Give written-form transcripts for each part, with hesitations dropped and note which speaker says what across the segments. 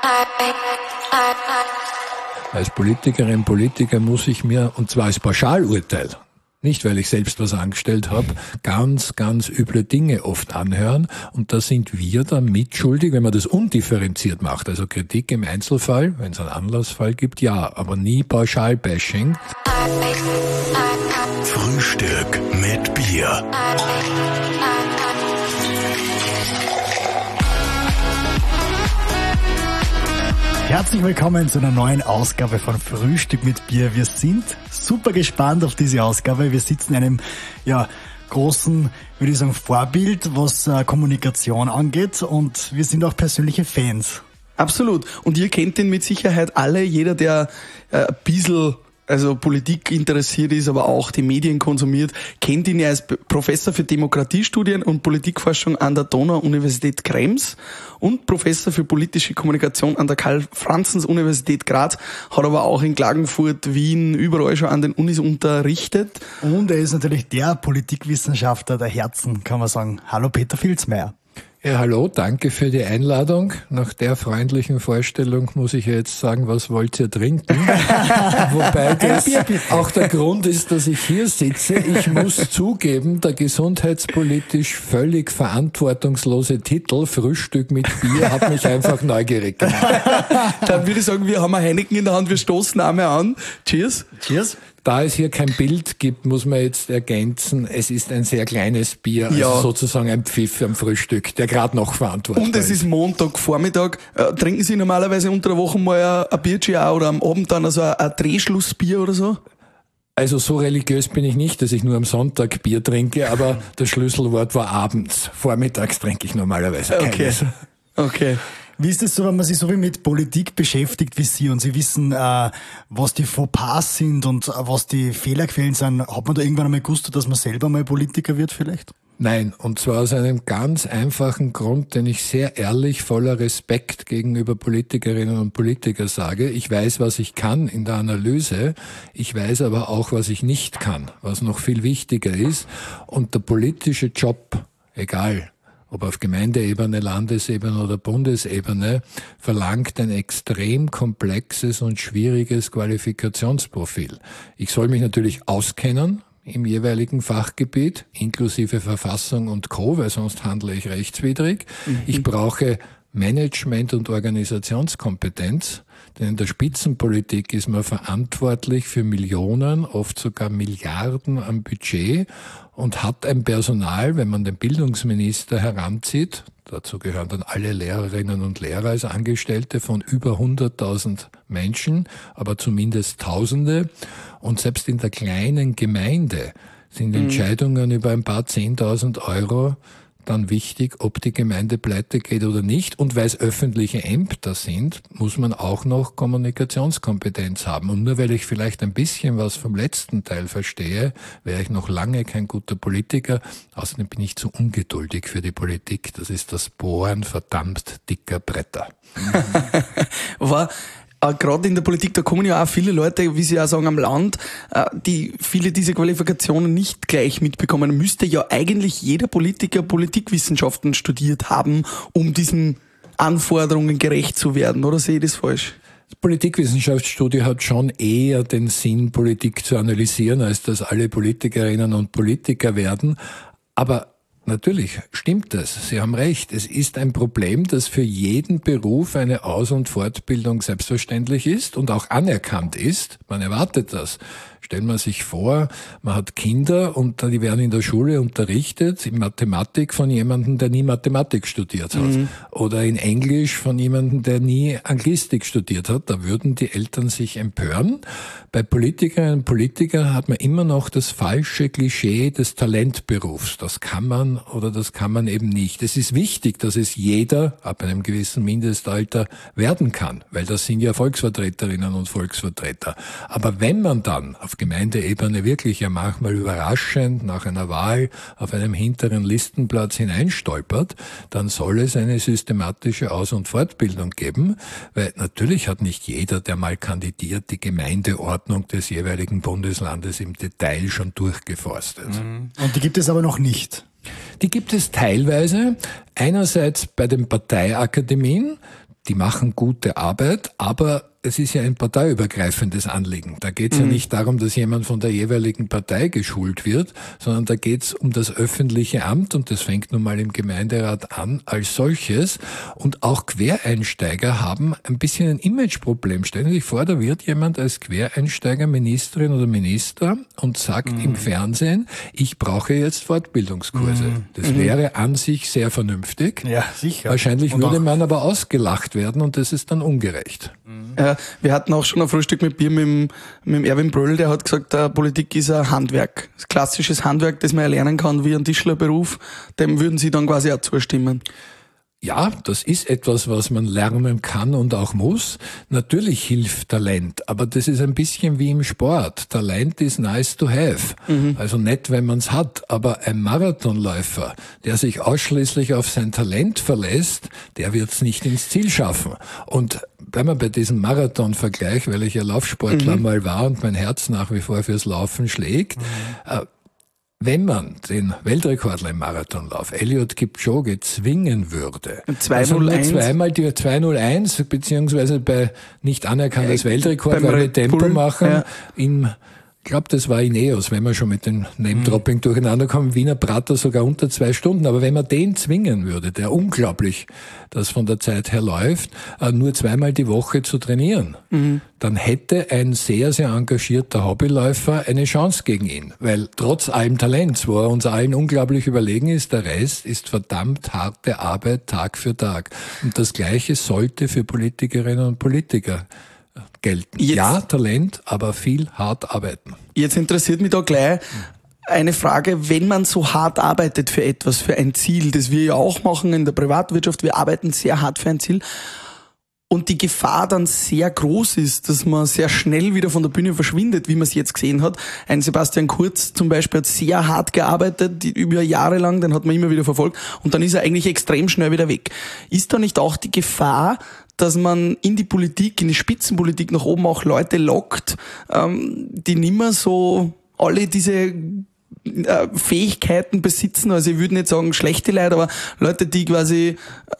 Speaker 1: Als Politikerin, Politiker muss ich mir, und zwar als Pauschalurteil, nicht weil ich selbst was angestellt habe, ganz, ganz üble Dinge oft anhören. Und da sind wir dann mitschuldig, wenn man das undifferenziert macht. Also Kritik im Einzelfall, wenn es einen Anlassfall gibt, ja, aber nie Pauschalbashing.
Speaker 2: Frühstück mit Bier.
Speaker 3: Herzlich willkommen zu einer neuen Ausgabe von Frühstück mit Bier. Wir sind super gespannt auf diese Ausgabe. Wir sitzen in einem großen, würde ich sagen, Vorbild, was Kommunikation angeht, und wir sind auch persönliche Fans.
Speaker 4: Absolut. Und ihr kennt ihn mit Sicherheit alle. Jeder, der ein bisschen Politik interessiert ist, aber auch die Medien konsumiert, kennt ihn ja als Professor für Demokratiestudien und Politikforschung an der Donau-Universität Krems und Professor für politische Kommunikation an der Karl-Franzens-Universität Graz, hat aber auch in Klagenfurt, Wien, überall schon an den Unis unterrichtet.
Speaker 3: Und er ist natürlich der Politikwissenschaftler der Herzen, kann man sagen. Hallo Peter Vilsmeier.
Speaker 1: Ja, hallo, danke für die Einladung. Nach der freundlichen Vorstellung muss ich ja jetzt sagen, was wollt ihr trinken? Wobei das auch der Grund ist, dass ich hier sitze. Ich muss zugeben, der gesundheitspolitisch völlig verantwortungslose Titel Frühstück mit Bier hat mich einfach neugierig gemacht.
Speaker 4: Dann würde ich sagen, wir haben ein Heineken in der Hand, wir stoßen einmal an. Cheers.
Speaker 3: Cheers.
Speaker 1: Da es hier kein Bild gibt, muss man jetzt ergänzen, es ist ein sehr kleines Bier, also sozusagen ein Pfiff am Frühstück, der gerade noch verantwortlich ist.
Speaker 4: Und es ist Montagvormittag. Trinken Sie normalerweise unter der Woche mal ein Bierchen auch oder am Abend dann ein Drehschlussbier oder so?
Speaker 1: Also so religiös bin ich nicht, dass ich nur am Sonntag Bier trinke, aber das Schlüsselwort war abends. Vormittags trinke ich normalerweise keines.
Speaker 4: Okay.
Speaker 3: Wie ist es so, wenn man sich so wie mit Politik beschäftigt wie Sie und Sie wissen, was die Fauxpas sind und was die Fehlerquellen sind? Hat man da irgendwann einmal gewusst, dass man selber mal Politiker wird vielleicht?
Speaker 1: Nein, und zwar aus einem ganz einfachen Grund, den ich sehr ehrlich, voller Respekt gegenüber Politikerinnen und Politikern sage. Ich weiß, was ich kann in der Analyse, ich weiß aber auch, was ich nicht kann, was noch viel wichtiger ist. Und der politische Job, egal ob auf Gemeindeebene, Landesebene oder Bundesebene, verlangt ein extrem komplexes und schwieriges Qualifikationsprofil. Ich soll mich natürlich auskennen im jeweiligen Fachgebiet, inklusive Verfassung und Co., weil sonst handle ich rechtswidrig. Ich brauche Management- und Organisationskompetenz, denn in der Spitzenpolitik ist man verantwortlich für Millionen, oft sogar Milliarden am Budget und hat ein Personal, wenn man den Bildungsminister heranzieht, dazu gehören dann alle Lehrerinnen und Lehrer als Angestellte von über 100.000 Menschen, aber zumindest Tausende. Und selbst in der kleinen Gemeinde sind Entscheidungen über ein paar 10.000 Euro dann wichtig, ob die Gemeinde pleite geht oder nicht. Und weil es öffentliche Ämter sind, muss man auch noch Kommunikationskompetenz haben. Und nur weil ich vielleicht ein bisschen was vom letzten Teil verstehe, wäre ich noch lange kein guter Politiker. Außerdem bin ich zu ungeduldig für die Politik. Das ist das Bohren verdammt dicker Bretter.
Speaker 4: Gerade in der Politik, da kommen ja auch viele Leute, wie Sie auch sagen, am Land, die viele diese Qualifikationen nicht gleich mitbekommen. Müsste ja eigentlich jeder Politiker Politikwissenschaften studiert haben, um diesen Anforderungen gerecht zu werden, oder sehe ich das falsch?
Speaker 1: Das Politikwissenschaftsstudie hat schon eher den Sinn, Politik zu analysieren, als dass alle Politikerinnen und Politiker werden. Aber natürlich stimmt das. Sie haben recht. Es ist ein Problem, dass für jeden Beruf eine Aus- und Fortbildung selbstverständlich ist und auch anerkannt ist. Man erwartet das. Stellen wir sich vor, man hat Kinder und die werden in der Schule unterrichtet, in Mathematik von jemandem, der nie Mathematik studiert hat. Oder in Englisch von jemandem, der nie Anglistik studiert hat. Da würden die Eltern sich empören. Bei Politikerinnen und Politikern hat man immer noch das falsche Klischee des Talentberufs. Das kann man oder das kann man eben nicht. Es ist wichtig, dass es jeder ab einem gewissen Mindestalter werden kann, weil das sind ja Volksvertreterinnen und Volksvertreter. Aber wenn man dann auf Gemeindeebene wirklich ja manchmal überraschend nach einer Wahl auf einem hinteren Listenplatz hineinstolpert, dann soll es eine systematische Aus- und Fortbildung geben, weil natürlich hat nicht jeder, der mal kandidiert, die Gemeindeordnung des jeweiligen Bundeslandes im Detail schon durchgeforstet.
Speaker 3: Und die gibt es aber noch nicht.
Speaker 1: Die gibt es teilweise, einerseits bei den Parteiakademien, die machen gute Arbeit, aber es ist ja ein parteiübergreifendes Anliegen. Da geht es ja nicht darum, dass jemand von der jeweiligen Partei geschult wird, sondern da geht es um das öffentliche Amt und das fängt nun mal im Gemeinderat an als solches. Und auch Quereinsteiger haben ein bisschen ein Imageproblem. Stellen Sie sich vor, da wird jemand als Quereinsteiger Ministerin oder Minister und sagt im Fernsehen, ich brauche jetzt Fortbildungskurse. Das wäre an sich sehr vernünftig.
Speaker 3: Ja, sicher.
Speaker 1: Wahrscheinlich
Speaker 3: Und
Speaker 1: würde
Speaker 3: auch-
Speaker 1: man aber ausgelacht werden und das ist dann ungerecht.
Speaker 4: Wir hatten auch schon ein Frühstück mit Bier mit dem Erwin Bröll, der hat gesagt, Politik ist ein Handwerk. Das klassisches Handwerk, das man erlernen kann wie ein Tischlerberuf, dem würden Sie dann quasi auch zustimmen.
Speaker 1: Ja, das ist etwas, was man lernen kann und auch muss. Natürlich hilft Talent, aber das ist ein bisschen wie im Sport. Talent ist nice to have. Also nett, wenn man es hat, aber ein Marathonläufer, der sich ausschließlich auf sein Talent verlässt, der wird es nicht ins Ziel schaffen. Und bleiben wir bei diesem Marathon-Vergleich, weil ich ja Laufsportler mal war und mein Herz nach wie vor fürs Laufen schlägt. Wenn man den Weltrekordler im Marathonlauf, Eliud Kipchoge, zwingen würde,
Speaker 4: 2:01.
Speaker 1: also nur zweimal die 2:01, beziehungsweise bei nicht anerkanntes Weltrekord,
Speaker 4: beim
Speaker 1: weil wir
Speaker 4: Red
Speaker 1: Tempo
Speaker 4: Bull,
Speaker 1: machen,
Speaker 4: ja.
Speaker 1: ich glaube, das war Ineos, wenn wir schon mit dem Name-Dropping durcheinander kommen, Wiener Prater sogar unter 2 Stunden. Aber wenn man den zwingen würde, der unglaublich das von der Zeit her läuft, nur 2-mal die Woche zu trainieren, dann hätte ein sehr, sehr engagierter Hobbyläufer eine Chance gegen ihn. Weil trotz allem Talents, wo er uns allen unglaublich überlegen ist, der Rest ist verdammt harte Arbeit Tag für Tag. Und das Gleiche sollte für Politikerinnen und Politiker gelten.
Speaker 4: Jetzt-
Speaker 1: Ja, Talent, aber viel hart arbeiten.
Speaker 4: Jetzt interessiert mich da gleich eine Frage, wenn man so hart arbeitet für etwas, für ein Ziel, das wir ja auch machen in der Privatwirtschaft, wir arbeiten sehr hart für ein Ziel und die Gefahr dann sehr groß ist, dass man sehr schnell wieder von der Bühne verschwindet, wie man es jetzt gesehen hat. Ein Sebastian Kurz zum Beispiel hat sehr hart gearbeitet, über Jahre lang, den hat man immer wieder verfolgt und dann ist er eigentlich extrem schnell wieder weg. Ist da nicht auch die Gefahr, dass man in die Politik, in die Spitzenpolitik nach oben auch Leute lockt, die nimmer so alle diese Fähigkeiten besitzen, also ich würde nicht sagen schlechte Leute, aber Leute, die quasi,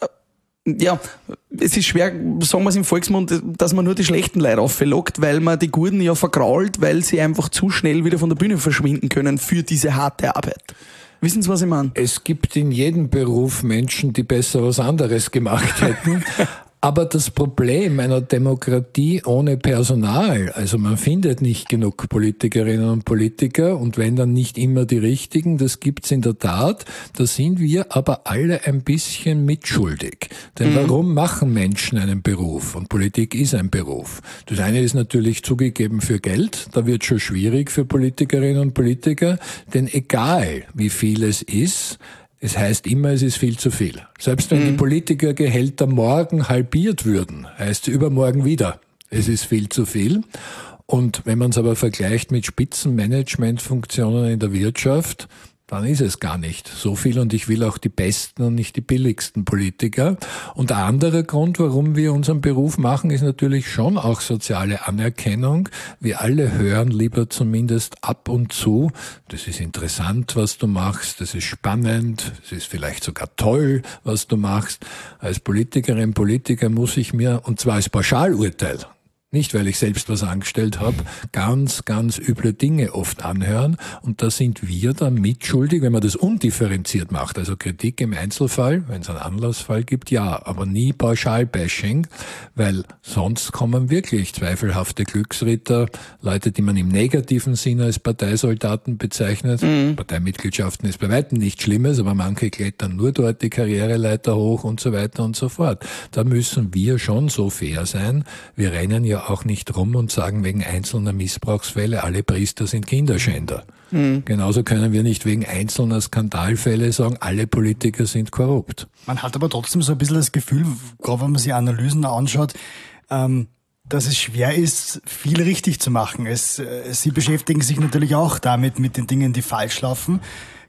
Speaker 4: es ist schwer, sagen wir es im Volksmund, dass man nur die schlechten Leute auflockt, weil man die Guten ja vergrault, weil sie einfach zu schnell wieder von der Bühne verschwinden können für diese harte Arbeit. Wissen Sie, was ich meine?
Speaker 1: Es gibt in jedem Beruf Menschen, die besser was anderes gemacht hätten. Aber das Problem einer Demokratie ohne Personal, also man findet nicht genug Politikerinnen und Politiker und wenn dann nicht immer die richtigen, das gibt's in der Tat, da sind wir aber alle ein bisschen mitschuldig. Denn warum machen Menschen einen Beruf? Und Politik ist ein Beruf. Das eine ist natürlich zugegeben für Geld, da wird schon schwierig für Politikerinnen und Politiker, denn egal wie viel es ist, es heißt immer, es ist viel zu viel. Selbst wenn die Politikergehälter morgen halbiert würden, heißt es übermorgen wieder, es ist viel zu viel. Und wenn man es aber vergleicht mit Spitzenmanagementfunktionen in der Wirtschaft, dann ist es gar nicht so viel und ich will auch die besten und nicht die billigsten Politiker. Und ein anderer Grund, warum wir unseren Beruf machen, ist natürlich schon auch soziale Anerkennung. Wir alle hören lieber zumindest ab und zu, das ist interessant, was du machst, das ist spannend, es ist vielleicht sogar toll, was du machst. Als Politikerin, Politiker muss ich mir, und zwar als Pauschalurteil, nicht, weil ich selbst was angestellt habe, ganz, ganz üble Dinge oft anhören. Und da sind wir dann mitschuldig, wenn man das undifferenziert macht. Also Kritik im Einzelfall, wenn es einen Anlassfall gibt, ja, aber nie Pauschalbashing, weil sonst kommen wirklich zweifelhafte Glücksritter, Leute, die man im negativen Sinne als Parteisoldaten bezeichnet. Parteimitgliedschaften ist bei weitem nichts Schlimmes, aber manche klettern nur dort die Karriereleiter hoch und so weiter und so fort. Da müssen wir schon so fair sein. Wir rennen ja auch nicht rum und sagen wegen einzelner Missbrauchsfälle, alle Priester sind Kinderschänder. Genauso können wir nicht wegen einzelner Skandalfälle sagen, alle Politiker sind korrupt.
Speaker 3: Man hat aber trotzdem so ein bisschen das Gefühl, gerade wenn man sich Analysen anschaut, dass es schwer ist, viel richtig zu machen. Sie beschäftigen sich natürlich auch damit, mit den Dingen, die falsch laufen.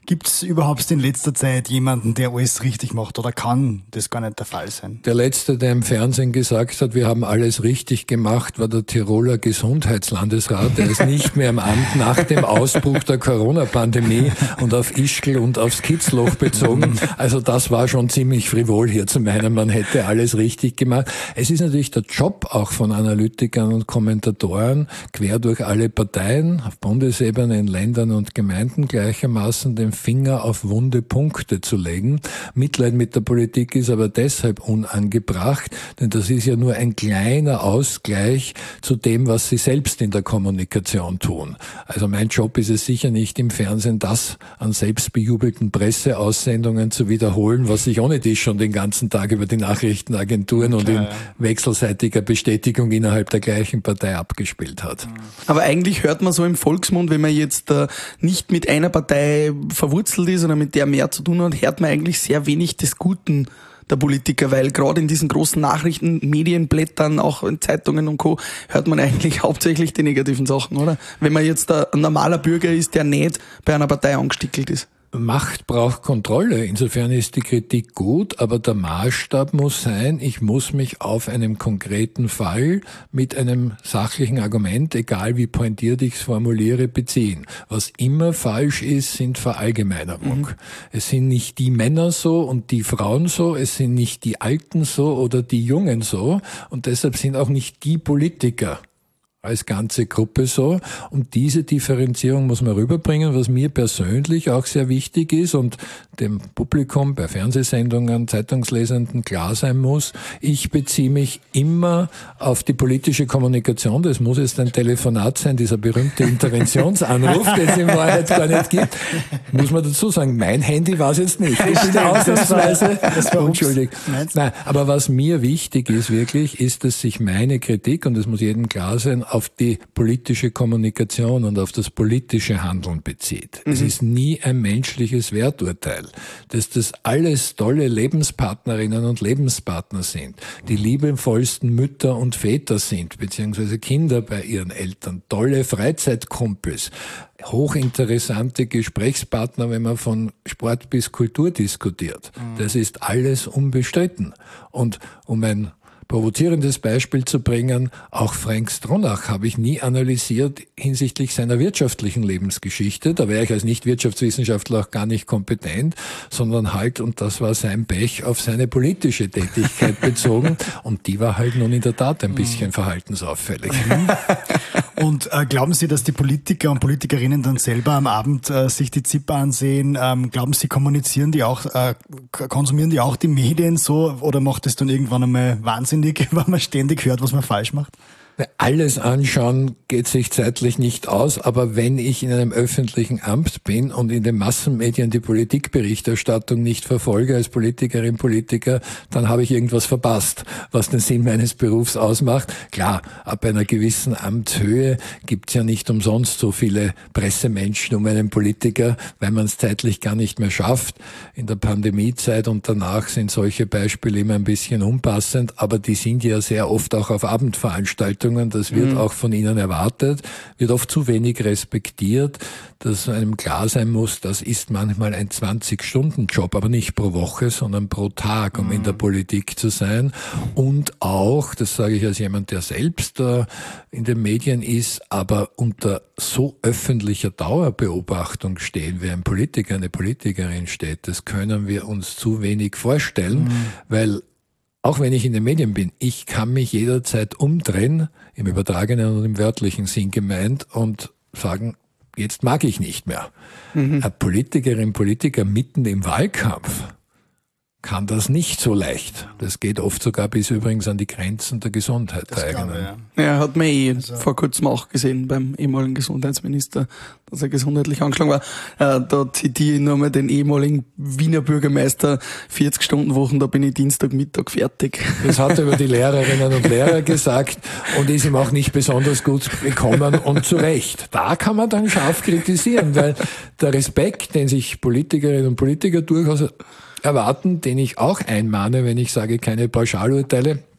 Speaker 3: Gibt es überhaupt in letzter Zeit jemanden, der alles richtig macht, oder kann das gar nicht der Fall sein?
Speaker 1: Der Letzte, der im Fernsehen gesagt hat, wir haben alles richtig gemacht, war der Tiroler Gesundheitslandesrat. Der ist nicht mehr im Amt nach dem Ausbruch der Corona-Pandemie und auf Ischgl und aufs Kitzloch bezogen. Also das war schon ziemlich frivol hier zu meinen, man hätte alles richtig gemacht. Es ist natürlich der Job auch von Analytikern und Kommentatoren, quer durch alle Parteien, auf Bundesebene, in Ländern und Gemeinden gleichermaßen, den Finger auf wunde Punkte zu legen. Mitleid mit der Politik ist aber deshalb unangebracht, denn das ist ja nur ein kleiner Ausgleich zu dem, was sie selbst in der Kommunikation tun. Also mein Job ist es sicher nicht, im Fernsehen das an selbstbejubelten Presseaussendungen zu wiederholen, was sich ohne dies schon den ganzen Tag über die Nachrichtenagenturen und in wechselseitiger Bestätigung innerhalb der gleichen Partei abgespielt hat.
Speaker 4: Aber eigentlich hört man so im Volksmund, wenn man jetzt nicht mit einer Partei verwurzelt ist oder mit der mehr zu tun hat, hört man eigentlich sehr wenig des Guten der Politiker, weil gerade in diesen großen Nachrichten, Medienblättern, auch in Zeitungen und Co. hört man eigentlich hauptsächlich die negativen Sachen, oder? Wenn man jetzt ein normaler Bürger ist, der nicht bei einer Partei angestickelt ist.
Speaker 1: Macht braucht Kontrolle. Insofern ist die Kritik gut, aber der Maßstab muss sein, ich muss mich auf einen konkreten Fall mit einem sachlichen Argument, egal wie pointiert ich es formuliere, beziehen. Was immer falsch ist, sind Verallgemeinerung. Es sind nicht die Männer so und die Frauen so, es sind nicht die Alten so oder die Jungen so und deshalb sind auch nicht die Politiker als ganze Gruppe so. Und diese Differenzierung muss man rüberbringen, was mir persönlich auch sehr wichtig ist und dem Publikum bei Fernsehsendungen, Zeitungslesenden klar sein muss. Ich beziehe mich immer auf die politische Kommunikation. Das muss jetzt ein Telefonat sein, dieser berühmte Interventionsanruf, den es in Wahrheit gar nicht gibt. Muss man dazu sagen, mein Handy war es jetzt nicht. Ich bin ausnahmsweise unschuldig. Nein, aber was mir wichtig ist wirklich, ist, dass sich meine Kritik, und das muss jedem klar sein, auf die politische Kommunikation und auf das politische Handeln bezieht. Es ist nie ein menschliches Werturteil, dass das alles tolle Lebenspartnerinnen und Lebenspartner sind, die liebevollsten Mütter und Väter sind, beziehungsweise Kinder bei ihren Eltern, tolle Freizeitkumpels, hochinteressante Gesprächspartner, wenn man von Sport bis Kultur diskutiert. Das ist alles unbestritten. Und um ein provozierendes Beispiel zu bringen, auch Frank Stronach habe ich nie analysiert hinsichtlich seiner wirtschaftlichen Lebensgeschichte. Da wäre ich als Nicht-Wirtschaftswissenschaftler auch gar nicht kompetent, sondern halt, und das war sein Pech, auf seine politische Tätigkeit bezogen. Und die war halt nun in der Tat ein bisschen verhaltensauffällig.
Speaker 3: Und glauben Sie, dass die Politiker und Politikerinnen dann selber am Abend sich die ZIP ansehen? Glauben Sie, konsumieren die auch die Medien so? Oder macht es dann irgendwann einmal wahnsinnig, wenn man ständig hört, was man falsch macht?
Speaker 1: Alles anschauen geht sich zeitlich nicht aus, aber wenn ich in einem öffentlichen Amt bin und in den Massenmedien die Politikberichterstattung nicht verfolge als Politikerin, Politiker, dann habe ich irgendwas verpasst, was den Sinn meines Berufs ausmacht. Klar, ab einer gewissen Amtshöhe gibt's ja nicht umsonst so viele Pressemenschen um einen Politiker, weil man es zeitlich gar nicht mehr schafft. In der Pandemiezeit und danach sind solche Beispiele immer ein bisschen unpassend, aber die sind ja sehr oft auch auf Abendveranstaltungen. Das wird auch von ihnen erwartet, wird oft zu wenig respektiert, dass einem klar sein muss, das ist manchmal ein 20-Stunden-Job, aber nicht pro Woche, sondern pro Tag, um in der Politik zu sein. Und auch, das sage ich als jemand, der selbst in den Medien ist, aber unter so öffentlicher Dauerbeobachtung stehen, wie ein Politiker, eine Politikerin steht, das können wir uns zu wenig vorstellen, weil auch wenn ich in den Medien bin, ich kann mich jederzeit umdrehen, im übertragenen und im wörtlichen Sinn gemeint, und sagen, jetzt mag ich nicht mehr. Eine Politikerin, Politiker mitten im Wahlkampf kann das nicht so leicht. Das geht oft sogar bis übrigens an die Grenzen der Gesundheit der eigenen.
Speaker 4: Ja, hat man vor kurzem auch gesehen beim ehemaligen Gesundheitsminister, dass er gesundheitlich angeschlagen war. Da zitiere ich nur mal den ehemaligen Wiener Bürgermeister, 40-Stunden-Wochen, da bin ich Dienstagmittag fertig.
Speaker 1: Das hat er über die Lehrerinnen und Lehrer gesagt und ist ihm auch nicht besonders gut bekommen, und zu Recht. Da kann man dann scharf kritisieren, weil der Respekt, den sich Politikerinnen und Politiker durchaus erwarten, den ich auch einmahne, wenn ich sage, keine Pauschalurteile,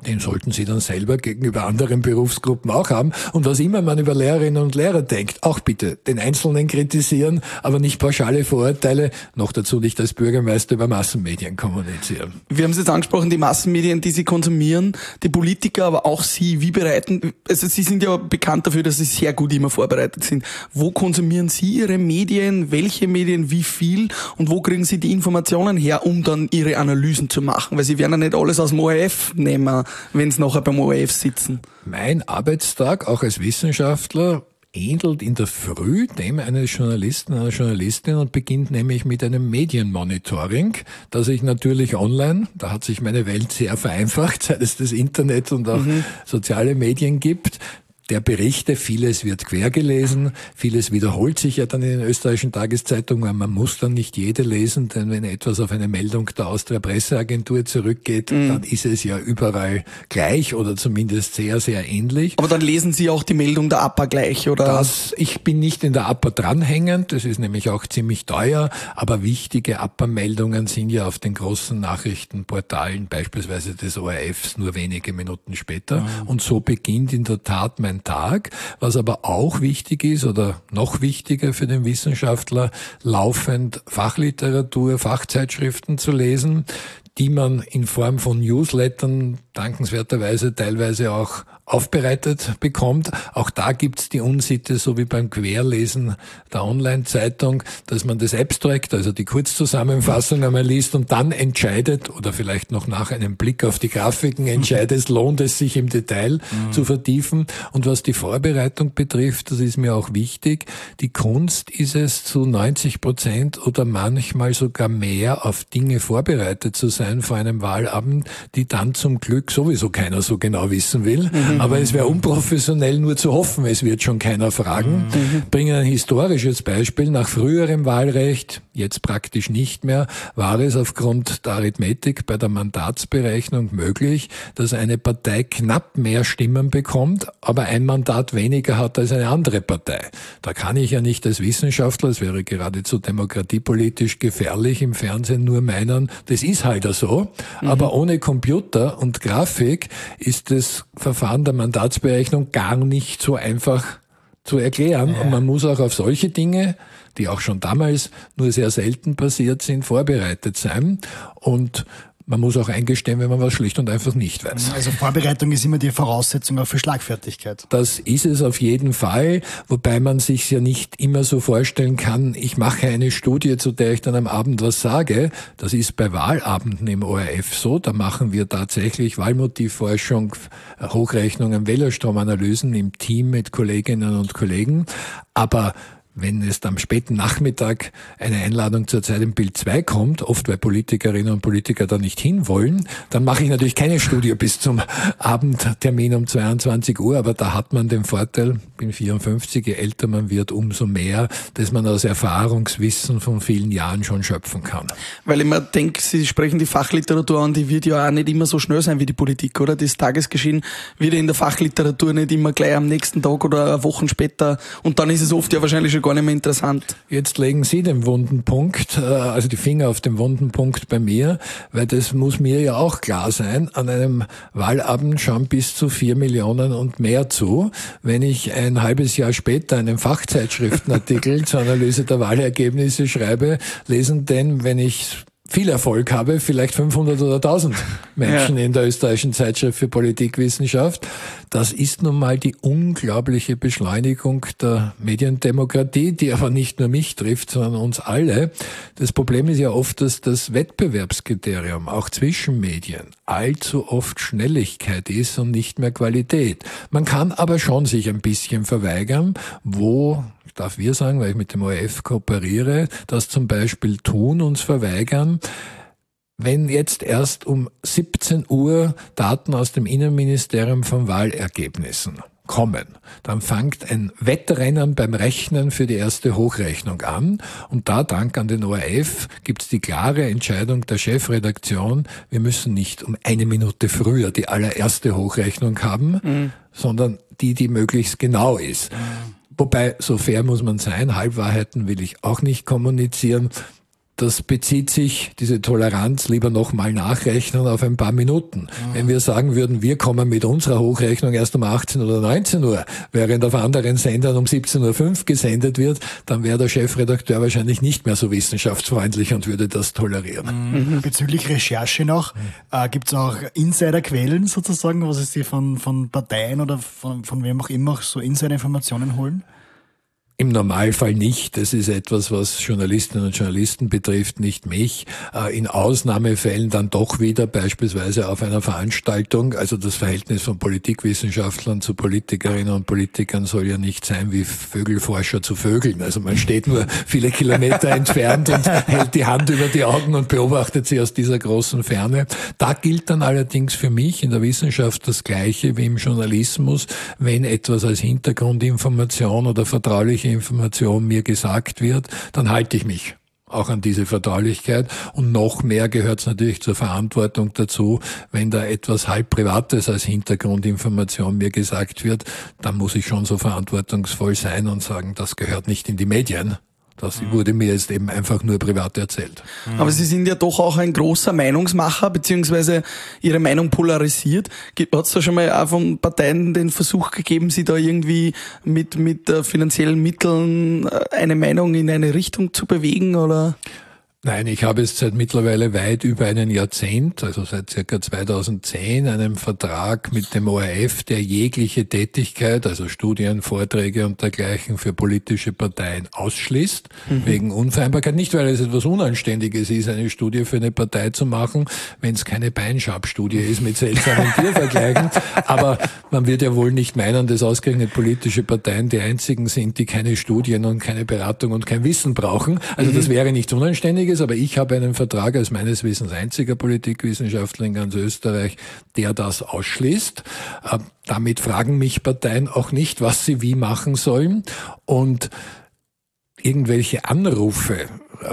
Speaker 1: Den sollten Sie dann selber gegenüber anderen Berufsgruppen auch haben. Und was immer man über Lehrerinnen und Lehrer denkt, auch bitte den Einzelnen kritisieren, aber nicht pauschale Vorurteile, noch dazu nicht als Bürgermeister über Massenmedien kommunizieren.
Speaker 4: Wir haben es jetzt angesprochen, die Massenmedien, die Sie konsumieren, die Politiker, aber auch Sie, also Sie sind ja bekannt dafür, dass Sie sehr gut immer vorbereitet sind. Wo konsumieren Sie Ihre Medien? Welche Medien? Wie viel? Und wo kriegen Sie die Informationen her, um dann Ihre Analysen zu machen? Weil Sie werden ja nicht alles aus dem ORF nehmen, wenn Sie nachher beim ORF sitzen.
Speaker 1: Mein Arbeitstag, auch als Wissenschaftler, ähnelt in der Früh dem eines Journalisten, einer Journalistin und beginnt nämlich mit einem Medienmonitoring, das ich natürlich online, da hat sich meine Welt sehr vereinfacht, seit es das Internet und auch soziale Medien gibt, der Berichte, vieles wird quer gelesen, vieles wiederholt sich ja dann in den österreichischen Tageszeitungen, weil man muss dann nicht jede lesen, denn wenn etwas auf eine Meldung der Austria Presseagentur zurückgeht, dann ist es ja überall gleich oder zumindest sehr, sehr ähnlich.
Speaker 4: Aber dann lesen Sie auch die Meldung der APA gleich, oder?
Speaker 1: Ich bin nicht in der APA dranhängend, das ist nämlich auch ziemlich teuer, aber wichtige APA-Meldungen sind ja auf den großen Nachrichtenportalen, beispielsweise des ORFs, nur wenige Minuten später. Und so beginnt in der Tat mein Tag. Was aber auch wichtig ist oder noch wichtiger für den Wissenschaftler, laufend Fachliteratur, Fachzeitschriften zu lesen, die man in Form von Newslettern dankenswerterweise teilweise auch aufbereitet bekommt. Auch da gibt's die Unsitte, so wie beim Querlesen der Online-Zeitung, dass man das Abstract, also die Kurzzusammenfassung einmal liest und dann entscheidet, oder vielleicht noch nach einem Blick auf die Grafiken entscheidet, lohnt es sich im Detail zu vertiefen. Und was die Vorbereitung betrifft, das ist mir auch wichtig, die Kunst ist es, zu 90% oder manchmal sogar mehr auf Dinge vorbereitet zu sein vor einem Wahlabend, die dann zum Glück sowieso keiner so genau wissen will. Aber es wäre unprofessionell nur zu hoffen, es wird schon keiner fragen. Bringen ein historisches Beispiel. Nach früherem Wahlrecht, jetzt praktisch nicht mehr, war es aufgrund der Arithmetik bei der Mandatsberechnung möglich, dass eine Partei knapp mehr Stimmen bekommt, aber ein Mandat weniger hat als eine andere Partei. Da kann ich ja nicht als Wissenschaftler, es wäre geradezu demokratiepolitisch gefährlich, im Fernsehen nur meinen, das ist halt so. Aber ohne Computer und Grafik ist das Verfahren der Mandatsberechnung gar nicht so einfach zu erklären. Und man muss auch auf solche Dinge, die auch schon damals nur sehr selten passiert sind, vorbereitet sein. Und man muss auch eingestehen, wenn man was schlicht und einfach nicht weiß.
Speaker 3: Also Vorbereitung ist immer die Voraussetzung auch für Schlagfertigkeit.
Speaker 1: Das ist es auf jeden Fall, wobei man sich ja nicht immer so vorstellen kann, ich mache eine Studie, zu der ich dann am Abend was sage. Das ist bei Wahlabenden im ORF so. Da machen wir tatsächlich Wahlmotivforschung, Hochrechnungen, Wählerstromanalysen im Team mit Kolleginnen und Kollegen. Aber wenn es am späten Nachmittag eine Einladung zur Zeit im Bild 2 kommt, oft weil Politikerinnen und Politiker da nicht hinwollen, dann mache ich natürlich keine Studie bis zum Abendtermin um 22 Uhr, aber da hat man den Vorteil, bin 54, je älter man wird, umso mehr, dass man aus Erfahrungswissen von vielen Jahren schon schöpfen kann.
Speaker 4: Weil ich mir denke, Sie sprechen die Fachliteratur an, die wird ja auch nicht immer so schnell sein wie die Politik, oder? Das Tagesgeschehen wird ja in der Fachliteratur nicht immer gleich am nächsten Tag oder Wochen später, und dann ist es oft ja wahrscheinlich schon gar nicht mehr interessant.
Speaker 1: Jetzt legen Sie den wunden Punkt, also die Finger auf den wunden Punkt bei mir, weil das muss mir ja auch klar sein. An einem Wahlabend schauen bis zu 4 Millionen und mehr zu. Wenn ich ein halbes Jahr später einen Fachzeitschriftenartikel zur Analyse der Wahlergebnisse schreibe, lesen denn, wenn ich viel Erfolg habe, vielleicht 500 oder 1000 Menschen in der österreichischen Zeitschrift für Politikwissenschaft. Das ist nun mal die unglaubliche Beschleunigung der Mediendemokratie, die aber nicht nur mich trifft, sondern uns alle. Das Problem ist ja oft, dass das Wettbewerbskriterium auch zwischen Medien allzu oft Schnelligkeit ist und nicht mehr Qualität. Man kann aber schon sich ein bisschen verweigern, darf wir sagen, weil ich mit dem ORF kooperiere, das zum Beispiel tun, uns verweigern, wenn jetzt erst um 17 Uhr Daten aus dem Innenministerium von Wahlergebnissen kommen, dann fängt ein Wettrennen beim Rechnen für die erste Hochrechnung an, und da, dank an den ORF, gibt's die klare Entscheidung der Chefredaktion, wir müssen nicht um 1 Minute früher die allererste Hochrechnung haben, sondern die möglichst genau ist. Wobei, so fair muss man sein, Halbwahrheiten will ich auch nicht kommunizieren. das bezieht sich, diese Toleranz, lieber nochmal nachrechnen auf ein paar Minuten. Wenn wir sagen würden, wir kommen mit unserer Hochrechnung erst um 18 oder 19 Uhr, während auf anderen Sendern um 17.05 Uhr gesendet wird, dann wäre der Chefredakteur wahrscheinlich nicht mehr so wissenschaftsfreundlich und würde das tolerieren.
Speaker 3: Bezüglich Recherche noch, gibt es auch Insiderquellen sozusagen, was ist die von Parteien oder von wem auch immer so Insiderinformationen holen?
Speaker 1: Im Normalfall nicht. Das ist etwas, was Journalistinnen und Journalisten betrifft, nicht mich. In Ausnahmefällen dann doch wieder, beispielsweise auf einer Veranstaltung. Also das Verhältnis von Politikwissenschaftlern zu Politikerinnen und Politikern soll ja nicht sein wie Vögelforscher zu Vögeln. Also man steht nur viele Kilometer entfernt und hält die Hand über die Augen und beobachtet sie aus dieser großen Ferne. Da gilt dann allerdings für mich in der Wissenschaft das Gleiche wie im Journalismus. Wenn etwas als Hintergrundinformation oder vertrauliche Information mir gesagt wird, dann halte ich mich auch an diese Vertraulichkeit. Und noch mehr gehört es natürlich zur Verantwortung dazu, wenn da etwas halb Privates als Hintergrundinformation mir gesagt wird, dann muss ich schon so verantwortungsvoll sein und sagen, das gehört nicht in die Medien. Das wurde mir jetzt eben einfach nur privat erzählt.
Speaker 4: Aber Sie sind ja doch auch ein großer Meinungsmacher, beziehungsweise Ihre Meinung polarisiert. Hat es da schon mal auch von Parteien den Versuch gegeben, Sie da irgendwie mit finanziellen Mitteln eine Meinung in eine Richtung zu bewegen, oder?
Speaker 1: Nein, ich habe jetzt seit mittlerweile weit über einem Jahrzehnt, also seit circa 2010, einen Vertrag mit dem ORF, der jegliche Tätigkeit, also Studien, Vorträge und dergleichen für politische Parteien ausschließt, wegen Unvereinbarkeit. Nicht, weil es etwas Unanständiges ist, eine Studie für eine Partei zu machen, wenn es keine Beinschab-Studie ist mit seltsamen Tiervergleichen. Aber man wird ja wohl nicht meinen, dass ausgerechnet politische Parteien die einzigen sind, die keine Studien und keine Beratung und kein Wissen brauchen. Also das wäre nichts Unanständiges. Aber ich habe einen Vertrag als meines Wissens einziger Politikwissenschaftler in ganz Österreich, der das ausschließt. Damit fragen mich Parteien auch nicht, was sie wie machen sollen. Und irgendwelche Anrufe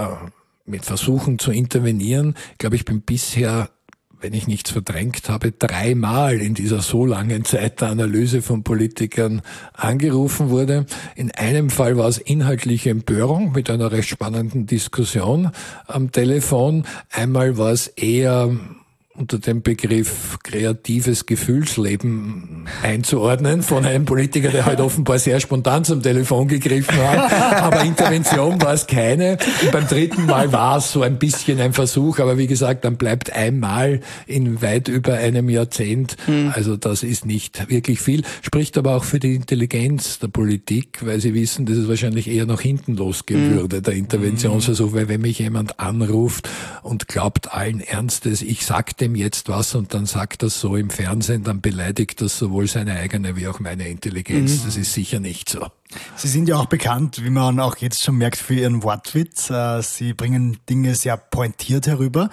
Speaker 1: mit Versuchen zu intervenieren, ich glaube, ich bin bisher, wenn ich nichts verdrängt habe, 3-mal in dieser so langen Zeit der Analyse von Politikern angerufen wurde. In einem Fall war es inhaltliche Empörung mit einer recht spannenden Diskussion am Telefon. Einmal war es eher unter dem Begriff kreatives Gefühlsleben einzuordnen von einem Politiker, der halt offenbar sehr spontan zum Telefon gegriffen hat. Aber Intervention war es keine. Und beim 3. Mal war es so ein bisschen ein Versuch. Aber wie gesagt, dann bleibt einmal in weit über einem Jahrzehnt. Also das ist nicht wirklich viel. Spricht aber auch für die Intelligenz der Politik, weil sie wissen, dass es wahrscheinlich eher nach hinten losgehen würde, der Interventionsversuch. Weil wenn mich jemand anruft und glaubt allen Ernstes, ich sag dem jetzt was und dann sagt das so im Fernsehen, dann beleidigt das sowohl seine eigene wie auch meine Intelligenz. Das ist sicher nicht so.
Speaker 3: Sie sind ja auch bekannt, wie man auch jetzt schon merkt, für Ihren Wortwitz. Sie bringen Dinge sehr pointiert herüber.